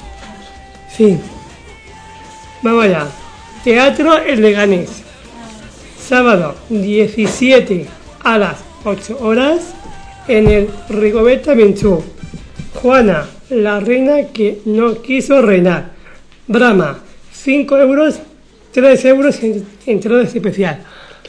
Speaker 14: Sí. Vamos allá. Teatro El Leganés. Sábado diecisiete a las ocho horas en el Rigoberta Menchú. Juana, la reina que no quiso reinar. Brahma, cinco euros, tres euros en entrada especial.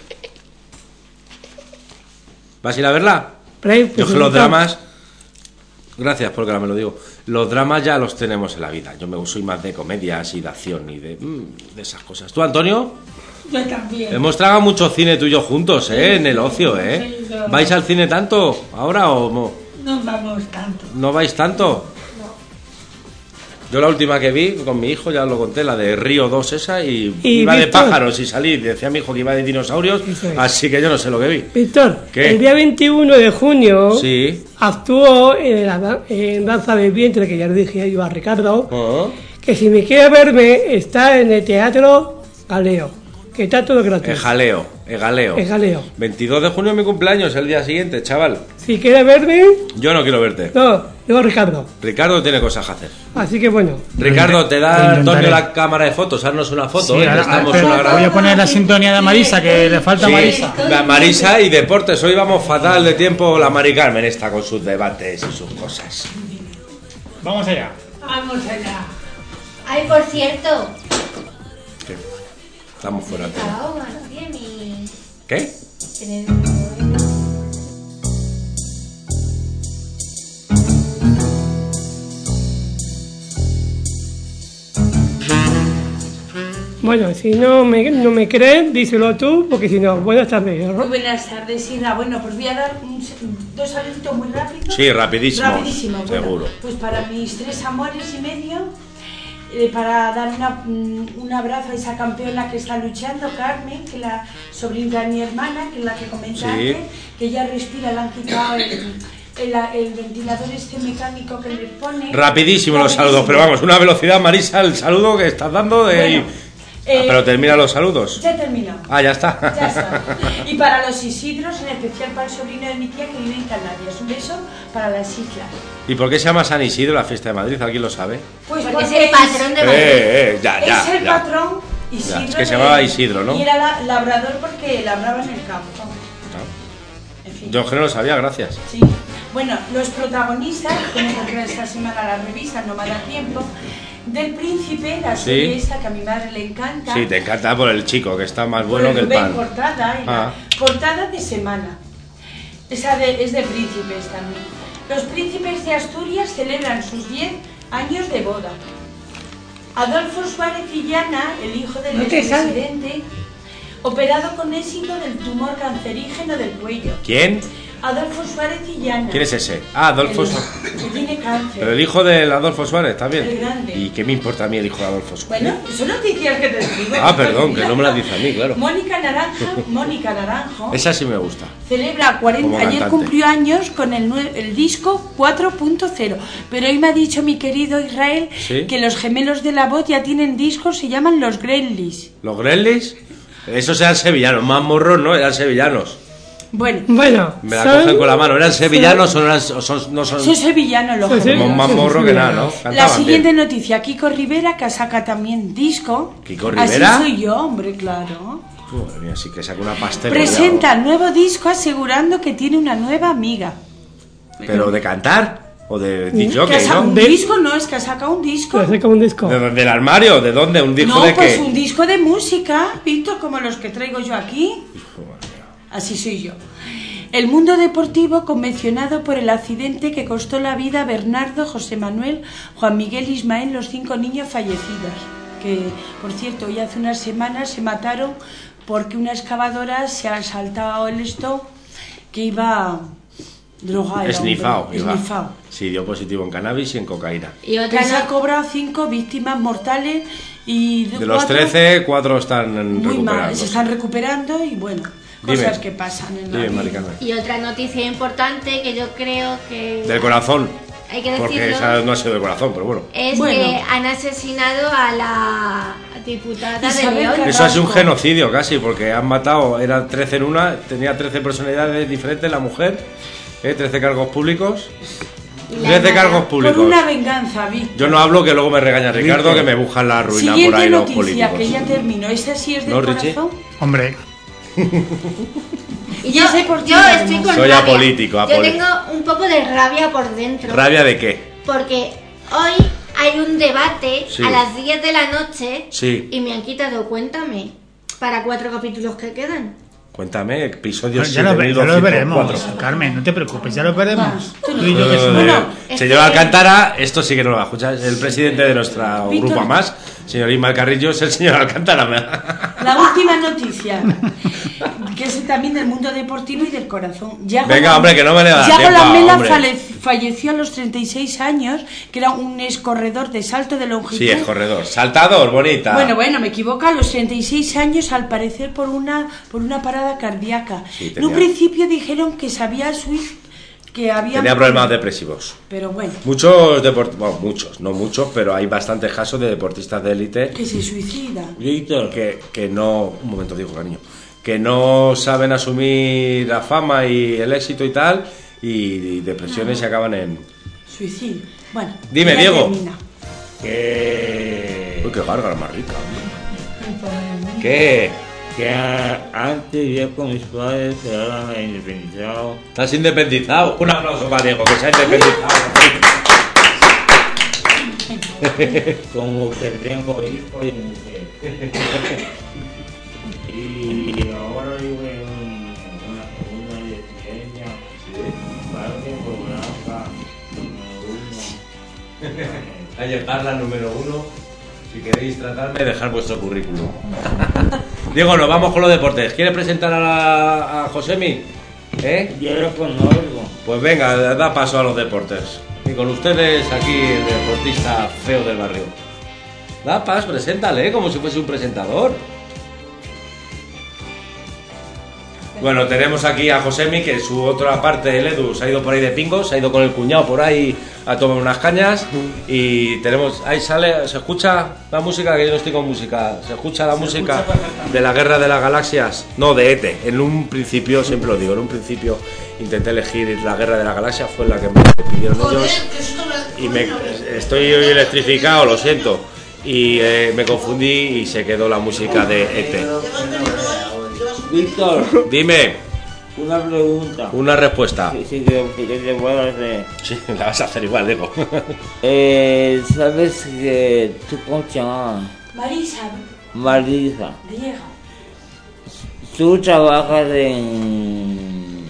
Speaker 7: ¿Vas a ir a verla?
Speaker 14: Pero ahí,
Speaker 7: Yo
Speaker 14: pues,
Speaker 7: que los
Speaker 14: está-
Speaker 7: dramas... Gracias, porque ahora me lo digo. Los dramas ya los tenemos en la vida. Yo me soy más de comedias y de acción y de, mm, de esas cosas. ¿Tú, Antonio?
Speaker 5: Yo también.
Speaker 7: Hemos tragado mucho cine tú y yo juntos, ¿eh? En el ocio, ¿eh?
Speaker 5: Sí, yo-
Speaker 7: ¿Vais al cine tanto ahora o no?
Speaker 5: No vamos tanto.
Speaker 7: ¿No vais tanto? Yo la última que vi con mi hijo, ya os lo conté, la de Río dos esa, y,
Speaker 14: Y
Speaker 7: iba de
Speaker 14: Víctor.
Speaker 7: pájaros y salí. Decía mi hijo que iba de dinosaurios,
Speaker 14: Eso es.
Speaker 7: así que yo no sé lo que vi.
Speaker 14: Víctor,
Speaker 7: ¿Qué?
Speaker 14: el día veintiuno de junio
Speaker 7: Sí.
Speaker 14: actuó en, la, en Danza del Vientre, que ya le dije yo a Ricardo,
Speaker 7: Ah.
Speaker 14: que si me quiere verme está en el Teatro Galeo, que está todo gratis.
Speaker 7: El jaleo, el galeo.
Speaker 14: El Galeo.
Speaker 7: veintidós de junio es mi cumpleaños, el día siguiente, chaval.
Speaker 14: Si quiere verme,
Speaker 7: Yo no quiero verte.
Speaker 14: no, yo Ricardo.
Speaker 7: Ricardo tiene cosas que hacer.
Speaker 14: Así que bueno.
Speaker 7: Ricardo, te
Speaker 4: Lo
Speaker 7: da
Speaker 4: intentaré.
Speaker 7: Antonio la cámara de fotos, haznos una foto,
Speaker 4: Sí,
Speaker 7: ¿eh? que
Speaker 4: ahora-
Speaker 7: estamos
Speaker 4: espera,
Speaker 7: una gran-
Speaker 4: voy a poner la sintonía de Marisa, que le falta
Speaker 7: Sí,
Speaker 4: Marisa.
Speaker 7: la Marisa y deportes. Hoy vamos fatal de tiempo. La Mari Carmen está con sus debates y sus cosas.
Speaker 4: Vamos allá.
Speaker 5: Vamos allá.
Speaker 8: Ay, por cierto.
Speaker 7: ¿Qué? Estamos fuera de tema.
Speaker 8: Caoba, ¿no? Bien, y...
Speaker 7: ¿Qué?
Speaker 8: tener-
Speaker 14: Bueno, si no me, no me creen, díselo tú, porque si no, buenas tardes.
Speaker 2: Muy
Speaker 14: ¿no?
Speaker 2: buenas tardes, Ida. Bueno, pues voy a dar un se- dos saluditos muy rápidos.
Speaker 7: Sí, rapidísimos,
Speaker 2: Rapidísimo, bueno,
Speaker 7: seguro.
Speaker 2: pues para mis tres amores y medio, eh, para dar una- mm, un abrazo a esa campeona que está luchando, Carmen, que es la sobrina de mi hermana, que es la que comenté
Speaker 7: Sí.
Speaker 2: antes, que ella respira, le han quitado el, el, el ventilador este mecánico que le pone.
Speaker 7: Rapidísimo los saludos, pero vamos, una velocidad, Marisa, el saludo que estás dando de...
Speaker 2: Bueno,
Speaker 7: Ah,
Speaker 2: eh,
Speaker 7: pero termina los saludos.
Speaker 2: Ya he terminado.
Speaker 7: Ah, ya está.
Speaker 2: Ya está. Y para los Isidros, en especial para el sobrino de mi tía que vive en Canarias. Un beso para las islas.
Speaker 7: ¿Y por qué se llama San Isidro la fiesta de Madrid? ¿Alguien lo sabe?
Speaker 2: Pues
Speaker 8: Porque es el patrón de Madrid.
Speaker 7: Eh, eh, ya, ya,
Speaker 2: es el
Speaker 7: ya.
Speaker 2: patrón Isidro.
Speaker 7: Ya, es que se
Speaker 2: de-
Speaker 7: llamaba Isidro, ¿no?
Speaker 2: Y era la- labrador porque labraba en el campo. En fin.
Speaker 7: Yo que no lo sabía, gracias.
Speaker 2: Sí. Bueno, los protagonistas, como compré esta semana la revista, no me da tiempo, del Príncipe, la
Speaker 7: Sí.
Speaker 2: serie esta que a mi madre le encanta.
Speaker 7: Sí, te encanta por el chico, que está más
Speaker 2: Por
Speaker 7: bueno que el
Speaker 2: Rubén
Speaker 7: pan.
Speaker 2: Portada, y la
Speaker 7: Ah.
Speaker 2: portada de semana. Esa de- es de príncipes también. Los príncipes de Asturias celebran sus diez años de boda. Adolfo Suárez Illana, el hijo del
Speaker 5: No te sale.
Speaker 2: expresidente, operado con éxito del tumor cancerígeno del cuello.
Speaker 7: ¿Quién?
Speaker 2: Adolfo Suárez Illana.
Speaker 7: ¿Quién es ese? Ah, Adolfo
Speaker 2: El-
Speaker 7: Suárez.
Speaker 2: que tiene cáncer.
Speaker 7: Pero el hijo del Adolfo Suárez también.
Speaker 2: El grande.
Speaker 7: ¿Y qué me importa a mí el hijo de Adolfo Suárez?
Speaker 2: Bueno, son noticias que te digo.
Speaker 7: Ah, perdón, que no me las dice a mí, claro.
Speaker 2: Mónica Naranja, Mónica Naranjo.
Speaker 7: Esa sí me gusta.
Speaker 2: Celebra cuarenta,
Speaker 7: Como
Speaker 2: ayer
Speaker 7: cantante.
Speaker 2: cumplió años con el, nue- el disco cuatro punto cero, pero hoy me ha dicho mi querido Israel
Speaker 7: ¿Sí?
Speaker 2: que los gemelos de la voz ya tienen discos, se llaman los Gremlins.
Speaker 7: ¿Los Gremlins? Esos eran sevillanos, más morros no, eran sevillanos.
Speaker 2: Bueno,
Speaker 14: Bueno,
Speaker 7: Me la
Speaker 14: son-
Speaker 7: cogen con la mano, ¿eran sevillanos o no, eran, o son, no son...
Speaker 2: son sevillanos los
Speaker 14: Son
Speaker 2: gemelos.
Speaker 7: Somos más morros que nada, ¿no?
Speaker 2: La
Speaker 7: Cantaban
Speaker 2: siguiente
Speaker 7: bien.
Speaker 2: noticia, Kiko Rivera, que saca también disco.
Speaker 7: ¿Kiko Rivera?
Speaker 2: Así soy yo, hombre, claro.
Speaker 7: Madre mía, sí que saca una pastela.
Speaker 2: Presenta nuevo disco asegurando que tiene una nueva amiga.
Speaker 7: ¿Pero de cantar? ¿O de
Speaker 2: Que ha
Speaker 7: disjockey,
Speaker 2: sacado
Speaker 7: no?
Speaker 2: un disco, no, es que ha sacado un disco.
Speaker 14: Pues saca un disco.
Speaker 7: ¿De- ¿Del armario? ¿De dónde? ¿Un disco
Speaker 2: No,
Speaker 7: de
Speaker 2: pues
Speaker 7: qué?
Speaker 2: un disco de música, Víctor, como los que traigo yo aquí. Así soy yo. El mundo deportivo convencionado por el accidente que costó la vida a Bernardo, José Manuel, Juan Miguel e Ismael, los cinco niños fallecidos. Que, por cierto, hoy hace unas semanas se mataron porque una excavadora se ha saltado el esto que iba drogado.
Speaker 7: Esnifao,
Speaker 2: hombre,
Speaker 7: iba.
Speaker 2: esnifao.
Speaker 7: Sí, dio positivo en cannabis y en cocaína.
Speaker 8: Y otra
Speaker 2: Que se ha
Speaker 8: no-
Speaker 2: cobrado cinco víctimas mortales y
Speaker 7: De los
Speaker 2: cuatro
Speaker 7: trece, cuatro están
Speaker 2: muy mal,
Speaker 7: recuperando.
Speaker 2: se están recuperando y bueno,
Speaker 7: Dime.
Speaker 2: cosas que pasan en la
Speaker 7: Dime,
Speaker 2: vida.
Speaker 7: Mari Carmen.
Speaker 8: Y otra noticia importante que yo creo que
Speaker 7: Del corazón.
Speaker 8: hay que
Speaker 7: Porque
Speaker 8: decirlo
Speaker 7: esa no ha sido del corazón, pero bueno.
Speaker 8: es
Speaker 2: Bueno.
Speaker 8: que han asesinado a la diputada de
Speaker 2: Isabel
Speaker 8: León.
Speaker 2: Carrasco.
Speaker 7: Eso ha sido un genocidio casi, porque han matado, eran trece en una, tenía trece personalidades diferentes la mujer, ¿eh? trece cargos públicos.
Speaker 8: Y la
Speaker 7: trece
Speaker 8: mala-
Speaker 7: cargos
Speaker 2: Por
Speaker 7: públicos.
Speaker 2: una venganza, Víctor.
Speaker 7: Yo no hablo, que luego me regaña Ricardo, que me buscan la ruina
Speaker 2: Siguiente
Speaker 7: por ahí los
Speaker 2: noticia,
Speaker 7: políticos.
Speaker 2: que ya terminó. Esta sí es del
Speaker 7: ¿No, Richie?
Speaker 2: corazón.
Speaker 4: Hombre,
Speaker 8: Y yo,
Speaker 2: Yo sé por
Speaker 8: yo
Speaker 2: qué,
Speaker 8: estoy con
Speaker 7: Soy
Speaker 8: rabia.
Speaker 7: apolítico,
Speaker 8: Yo
Speaker 7: apoli-
Speaker 8: tengo un poco de rabia por dentro.
Speaker 7: ¿Rabia de qué?
Speaker 8: Porque Hoy hay un debate
Speaker 7: Sí.
Speaker 8: a las diez de la noche
Speaker 7: Sí.
Speaker 8: y me han quitado, cuéntame, para cuatro capítulos que quedan.
Speaker 7: Cuéntame, episodio
Speaker 4: Ya lo, ve- ya lo
Speaker 7: siete mil doscientos
Speaker 4: veremos,
Speaker 7: cuatro.
Speaker 4: Carmen, no te preocupes, ya lo veremos.
Speaker 2: tú
Speaker 4: Tú y yo que
Speaker 7: Eh,
Speaker 4: somos-
Speaker 7: señor Alcántara, esto sí que no lo va a escuchar. El presidente de nuestra
Speaker 2: Víctor.
Speaker 7: grupo más, señor Ismael Carrillo, es el señor Alcántara.
Speaker 2: La última noticia, que es también del mundo deportivo y del corazón. Yago
Speaker 7: Venga,
Speaker 2: Lam-
Speaker 7: hombre, que no me le da
Speaker 2: Yago
Speaker 7: tiempo,
Speaker 2: Lamela
Speaker 7: hombre.
Speaker 2: fale- falleció a los treinta y seis años, que era un ex corredor de salto de longitud.
Speaker 7: Sí, es corredor. Saltador, bonita.
Speaker 2: Bueno, bueno, me equivoco, a los treinta y seis años, al parecer por una por una parada cardíaca.
Speaker 7: Sí,
Speaker 2: en
Speaker 7: tenía-
Speaker 2: un principio dijeron que sabía Swift que había...
Speaker 7: Tenía problemas depresivos.
Speaker 2: Pero bueno,
Speaker 7: Muchos deportistas, bueno, muchos, no muchos, pero hay bastantes casos de deportistas de élite
Speaker 2: que se suicida.
Speaker 7: Víctor, que, que no, un momento digo cariño, que no saben asumir la fama y el éxito y tal, y, y depresiones
Speaker 2: Ah.
Speaker 7: se acaban en...
Speaker 2: Suicidio. Bueno,
Speaker 7: Dime,
Speaker 2: ya
Speaker 7: Diego.
Speaker 2: termina.
Speaker 7: Que... Uy, qué gárgara más rica. ¿Qué?
Speaker 11: Que a- antes yo con mis padres se habían independizado.
Speaker 7: ¿Estás independizado? Un aplauso para Diego, que se ha independizado.
Speaker 11: Como que tengo hijos y mujer. Y ahora vivo en un- una segunda residencia. Parque Programa número uno.
Speaker 7: Calle Parla número uno. Si queréis tratarme, dejar vuestro currículum. Diego, nos vamos con los deportes. ¿Quieres presentar a, la- a Josemi? ¿Eh?
Speaker 11: Yo lo conozco.
Speaker 7: Pues venga, da paso a los deportes. Y con ustedes aquí el deportista feo del barrio. Da paso, preséntale, ¿eh? Como si fuese un presentador. Bueno, tenemos aquí a Josemi, que su otra parte, el Edu, se ha ido por ahí de pingos, se ha ido con el cuñado por ahí a tomar unas cañas. Y tenemos, ahí sale, se escucha la música, que yo no estoy con música, se escucha la música de la Guerra de las Galaxias, no, de E T. En un principio, siempre lo digo, en un principio intenté elegir la Guerra de las Galaxias, fue la que me pidieron ellos. Y me estoy electrificado, lo siento. Y eh, me confundí y se quedó la música de E T.
Speaker 11: Víctor,
Speaker 7: Dime,
Speaker 11: una pregunta.
Speaker 7: una respuesta.
Speaker 11: Sí, sí, que, que te puedo hacer.
Speaker 7: Sí, la vas a hacer igual, Diego.
Speaker 11: Eh, ¿Sabes que tú cómo te llamas?
Speaker 2: Marisa,
Speaker 11: Marisa.
Speaker 2: Diego.
Speaker 11: Tú trabajas en...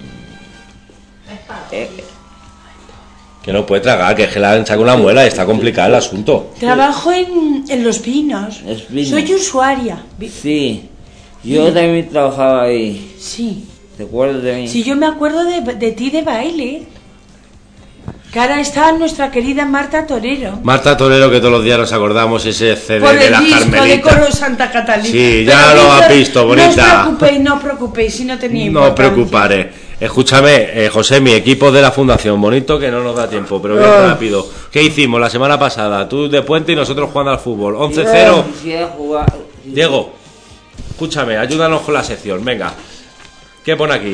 Speaker 11: Eh,
Speaker 7: Que no puede tragar, que es que le han sacado una muela y está complicado el asunto.
Speaker 2: Trabajo en, en Los Pinos.
Speaker 11: Espinos.
Speaker 2: Soy usuaria. Vi-
Speaker 11: Sí, yo también trabajaba ahí.
Speaker 2: Sí.
Speaker 11: ¿Te acuerdas de mí?
Speaker 2: Si yo me acuerdo de, de ti de baile. Que ahora está nuestra querida Marta Torero.
Speaker 7: Marta Torero, que todos los días nos acordamos ese C D
Speaker 2: Por
Speaker 7: de
Speaker 2: el
Speaker 7: la
Speaker 2: disco de
Speaker 7: Carmelita.
Speaker 2: Coro Santa Catalina.
Speaker 7: Sí, ya
Speaker 2: Pero,
Speaker 7: lo
Speaker 2: Víctor,
Speaker 7: has visto, bonita.
Speaker 2: No os preocupéis, no os preocupéis, si no tenía
Speaker 7: No
Speaker 2: importancia.
Speaker 7: preocuparé. Escúchame, eh, José, mi equipo de la Fundación, bonito que no nos da tiempo, pero bien
Speaker 11: Ah.
Speaker 7: rápido. ¿Qué hicimos la semana pasada? Tú de puente y nosotros jugando al fútbol. once cero.
Speaker 11: Yo quisiera jugar...
Speaker 7: Diego, escúchame, ayúdanos con la sección, venga. ¿Qué pone aquí?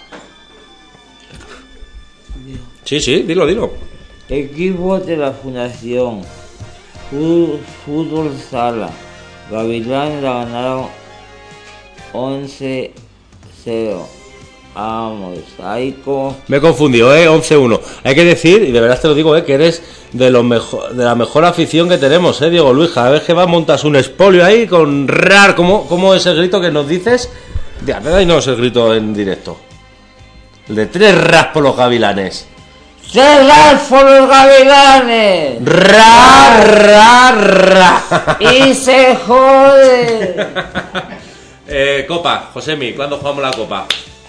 Speaker 7: Sí, sí, dilo, dilo.
Speaker 11: Equipo de la Fundación. Fu- Fútbol Sala. Gavilán la ganaron once cero. Vamos, ahí con...
Speaker 7: Me he confundido, ¿eh? once uno. Hay que decir, y de verdad te lo digo, ¿eh? Que eres de los mejor, de la mejor afición que tenemos, ¿eh? Diego Luis, cada vez que vas montas un expolio ahí con rar. ¿Cómo, cómo es el grito que nos dices? Ya, y no es el grito en directo. El de tres ras por los gavilanes.
Speaker 11: ¡Cerrar por los gavilanes!
Speaker 7: Ra, ra, ra.
Speaker 11: ¡Y se jode!
Speaker 7: eh, Copa, Josemi, ¿cuándo jugamos la Copa?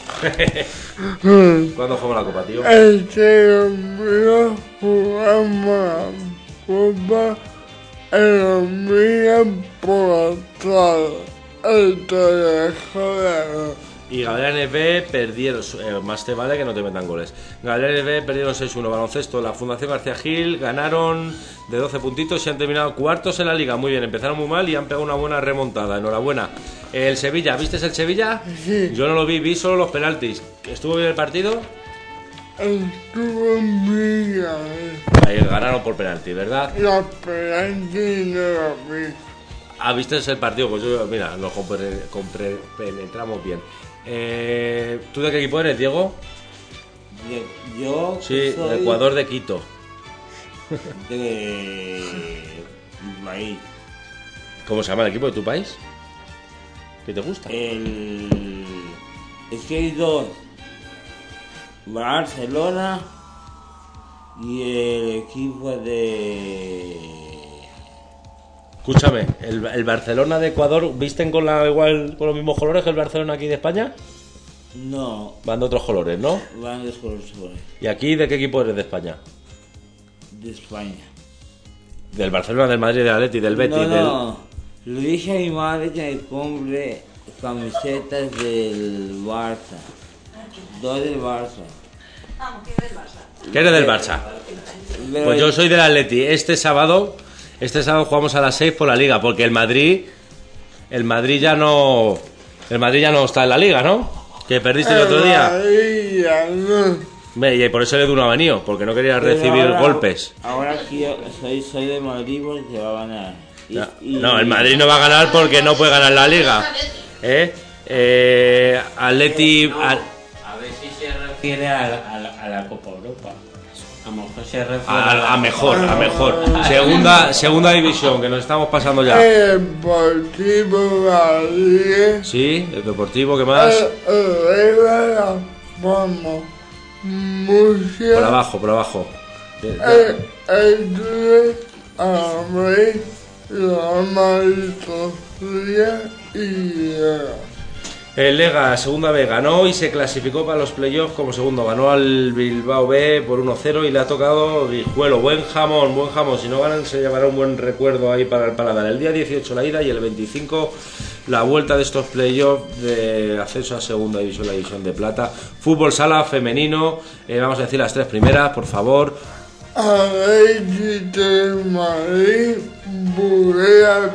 Speaker 7: ¿Cuándo jugamos la Copa, tío?
Speaker 3: Este mío jugamos Copa en la mía por atrás. Esto es joder.
Speaker 7: Y Gavilanes B perdieron, eh, más te vale que no te metan goles. Gavilanes B perdieron seis uno baloncesto. La Fundación García Gil ganaron de doce puntitos y han terminado cuartos en la liga. Muy bien, empezaron muy mal y han pegado una buena remontada. Enhorabuena. El Sevilla, ¿viste el Sevilla?
Speaker 3: Sí.
Speaker 7: Yo no lo vi, vi solo los penaltis. ¿Estuvo bien el partido?
Speaker 3: Estuvo bien.
Speaker 7: Ahí ganaron por penalti, ¿verdad?
Speaker 3: La penalti no la vi.
Speaker 7: Ah, ¿viste el partido? Pues yo, mira, nos compre- compre- penetramos bien. Eh, ¿Tú de qué equipo eres, Diego?
Speaker 11: Yo, yo
Speaker 7: Sí,
Speaker 11: soy...
Speaker 7: de Ecuador de Quito.
Speaker 15: De país.
Speaker 7: ¿Cómo se llama el equipo de tu país? ¿Qué te gusta?
Speaker 15: El... Es que hay dos. Barcelona y el equipo de...
Speaker 7: Escúchame, ¿el, el Barcelona de Ecuador visten con la igual con los mismos colores que el Barcelona aquí de España?
Speaker 15: No.
Speaker 7: Van de otros colores, ¿no?
Speaker 15: Van de colores.
Speaker 7: ¿Y aquí de qué equipo eres de España?
Speaker 15: De España.
Speaker 7: Del Barcelona, del Madrid, del Atleti, del Betis,
Speaker 15: no, no.
Speaker 7: del...
Speaker 15: Lo dije a mi madre que me compre camisetas del Barça. Dos del Barça.
Speaker 7: ¿Qué eres del Barça? Pues yo soy del Atleti. Este sábado, este sábado jugamos a las seis por la Liga, porque el Madrid, el Madrid ya no, el Madrid ya no está en la Liga, ¿no? Que perdiste el otro día. Y por eso le dio un abanío, porque no quería
Speaker 15: Pero
Speaker 7: recibir
Speaker 15: ahora,
Speaker 7: golpes.
Speaker 15: Ahora que yo soy, soy de Madrid porque va a ganar. Y,
Speaker 7: No,
Speaker 15: y-
Speaker 7: no, el Madrid no va a ganar porque no puede ganar la Liga. ¿Eh? Eh, Atleti... al-
Speaker 11: A ver si se refiere a, la- a la- a la Copa Europa. A lo mejor se refiere
Speaker 7: A, a mejor, a mejor. Segunda, segunda división, que nos estamos pasando ya.
Speaker 3: Deportivo Madrid.
Speaker 7: Sí, el Deportivo, ¿qué más?
Speaker 3: Eleva la fama. Murcia.
Speaker 7: Por abajo, por abajo.
Speaker 3: El, el abre la maestría y ya.
Speaker 7: El Lega, segunda B, ganó y se clasificó para los playoffs como segundo. Ganó al Bilbao B por uno cero y le ha tocado Guijuelo. Buen jamón, buen jamón. Si no ganan, se llevará un buen recuerdo ahí para el paladar. El día dieciocho la ida y el veinticinco la vuelta de estos playoffs de acceso a segunda división, la división de plata. Fútbol sala femenino. Eh, vamos a decir las tres primeras, por favor.
Speaker 3: Atlético de Madrid, Burela,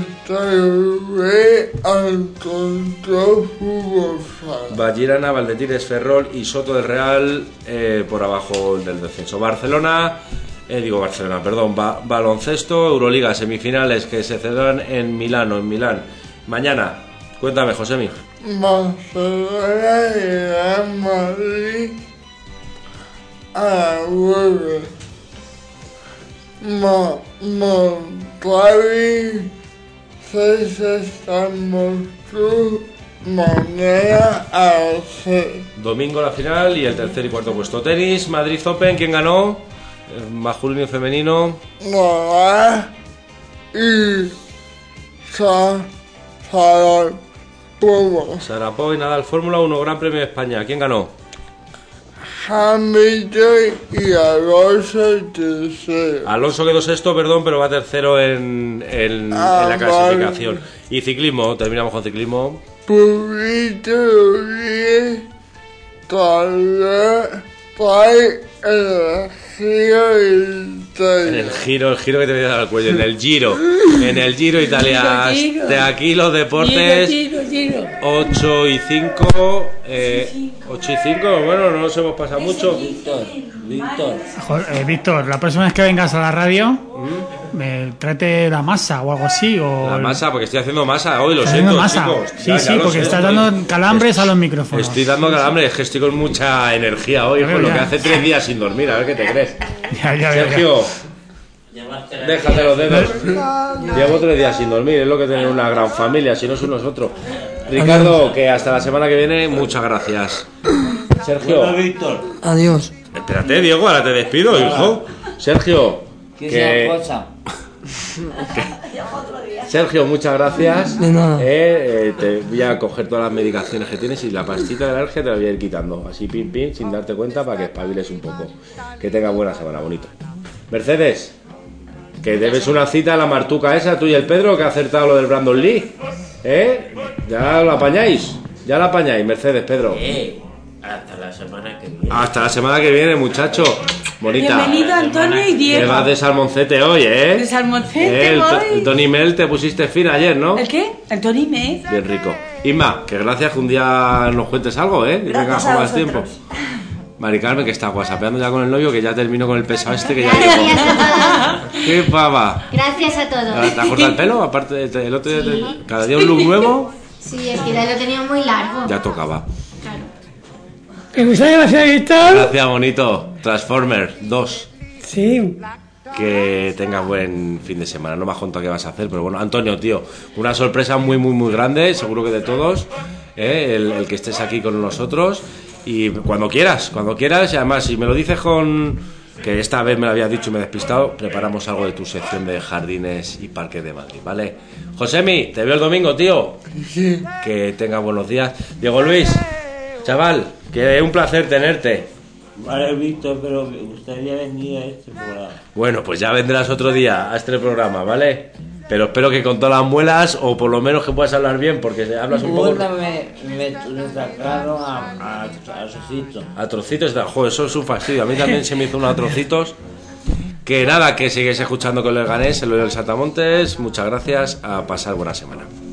Speaker 3: Pestalozzi, al control fútbol sala.
Speaker 7: Vallirana, Valdetires, Ferrol y Soto del Real eh, por abajo del descenso. Barcelona, eh, digo Barcelona, perdón, ba- baloncesto, Euroliga, semifinales que se celebran en Milano, en Milán. Mañana, cuéntame, Josemi.
Speaker 3: Barcelona y Real Madrid a nueve. Mo- Montavi, César Moscú, Manera a seis.
Speaker 7: Domingo la final y el tercer y cuarto puesto. Tenis, Madrid Open, ¿quién ganó? Eh, Masculino y femenino.
Speaker 3: Noah y Sa- Sarapova.
Speaker 7: Sarapov y Nadal, Fórmula uno, Gran Premio de España. ¿Quién ganó?
Speaker 3: Hamilton y Alonso tercero.
Speaker 7: Alonso quedó sexto, perdón, pero va tercero en, en, en
Speaker 3: Ah,
Speaker 7: la clasificación. Y ciclismo, terminamos con ciclismo.
Speaker 3: Purito Rodríguez, Taller, Pai, el giro y
Speaker 7: En el giro, el giro que te voy a dar al cuello, en el Giro, en el Giro Italia.
Speaker 5: Giro, Giro.
Speaker 7: De aquí los deportes,
Speaker 5: Giro, giro, giro.
Speaker 7: ocho y cinco, eh, ocho y cinco, bueno, no nos hemos pasado mucho.
Speaker 15: Víctor, Víctor.
Speaker 4: Jo- eh, Víctor, la próxima vez que vengas a la radio, me tráete la masa o algo así. O
Speaker 7: La masa, porque estoy haciendo masa hoy, lo
Speaker 4: ¿Estás
Speaker 7: siento,
Speaker 4: haciendo masa?
Speaker 7: chicos.
Speaker 4: Sí,
Speaker 7: Ya,
Speaker 4: sí,
Speaker 7: ya lo
Speaker 4: porque
Speaker 7: sé,
Speaker 4: estás
Speaker 7: estoy-
Speaker 4: dando calambres a los micrófonos.
Speaker 7: Estoy dando calambres, es que estoy con mucha energía hoy,
Speaker 4: Ya veo,
Speaker 7: por lo
Speaker 4: ya.
Speaker 7: que hace tres días sin dormir, a ver qué te crees.
Speaker 4: Ya, ya, ya, ya.
Speaker 7: Sergio, déjate los dedos. Llevo tres días sin dormir, es lo que tener una gran familia, si no es uno es otro. Ricardo, que hasta la semana que viene, muchas gracias. Sergio,
Speaker 15: Bueno, Víctor.
Speaker 13: Adiós.
Speaker 7: espérate, Diego, ahora te despido, hijo. Sergio,
Speaker 15: ¿Qué sea
Speaker 7: que...
Speaker 15: cosa?
Speaker 7: Sergio, muchas gracias.
Speaker 13: De nada.
Speaker 7: Eh, eh, te voy a coger todas las medicaciones que tienes y la pastita de la alergia te la voy a ir quitando. Así, pim, pim, sin darte cuenta, para que espabiles un poco. Que tengas buena semana, bonito. Mercedes, que debes una cita a la martuca esa, tú y el Pedro, que ha acertado lo del Brandon Lee. ¿Eh? Ya lo apañáis. Ya la apañáis, Mercedes, Pedro.
Speaker 11: Eh, hasta la semana que viene.
Speaker 7: Hasta la semana que viene, muchacho. Bonita.
Speaker 2: Bienvenido Antonio y
Speaker 7: Que
Speaker 2: Diego.
Speaker 7: vas de salmoncete hoy, ¿eh?
Speaker 2: De salmoncete
Speaker 7: Eh, el, to-
Speaker 2: voy.
Speaker 7: el Tony Mel te pusiste fin ayer, ¿no?
Speaker 2: ¿El qué? El Tony May.
Speaker 7: Bien rico. Isma, que gracias que un día nos cuentes algo, ¿eh? Que
Speaker 2: Gracias
Speaker 7: tengas
Speaker 2: a
Speaker 7: más tiempo.
Speaker 2: vosotros.
Speaker 7: Mari Carmen, que está whatsappeando ya con el novio, que ya termino con el pesado este que ya
Speaker 8: Gracias
Speaker 7: llegó.
Speaker 8: a todos.
Speaker 7: ¡Qué pava!
Speaker 8: Gracias a todos.
Speaker 7: ¿Te has cortado el pelo? Aparte, de- el otro día, te-
Speaker 8: Sí.
Speaker 7: cada día un look nuevo,
Speaker 8: Sí, es que ya lo tenía muy largo.
Speaker 7: ya tocaba.
Speaker 8: Claro.
Speaker 14: Que muchas gracias, Víctor.
Speaker 7: Gracias, bonito. Transformer dos.
Speaker 14: Sí.
Speaker 7: que tengas buen fin de semana. No me has contado qué vas a hacer, pero bueno, Antonio, tío, una sorpresa muy, muy, muy grande, seguro que de todos, ¿eh? el, el que estés aquí con nosotros. Y cuando quieras, cuando quieras, y además, si me lo dices con... que esta vez me lo habías dicho y me he despistado, preparamos algo de tu sección de jardines y parques de Madrid, ¿vale? Josemi, te veo el domingo, tío.
Speaker 3: Sí.
Speaker 7: Que tengas buenos días. Diego Luis, chaval, que es un placer tenerte.
Speaker 15: Vale, Víctor, pero me gustaría venir a este programa.
Speaker 7: Bueno, pues ya vendrás otro día a este programa, ¿vale? Pero espero que con todas las muelas, o por lo menos que puedas hablar bien, porque hablas un poco...
Speaker 15: Una me, me, me sacaron a, a, a trocitos.
Speaker 7: A trocitos, joder, eso es un fastidio. A mí también se me hizo unos trocitos. Que nada, que sigues escuchando con el Leganés, el Oído del Saltamontes. Muchas gracias, a pasar buena semana.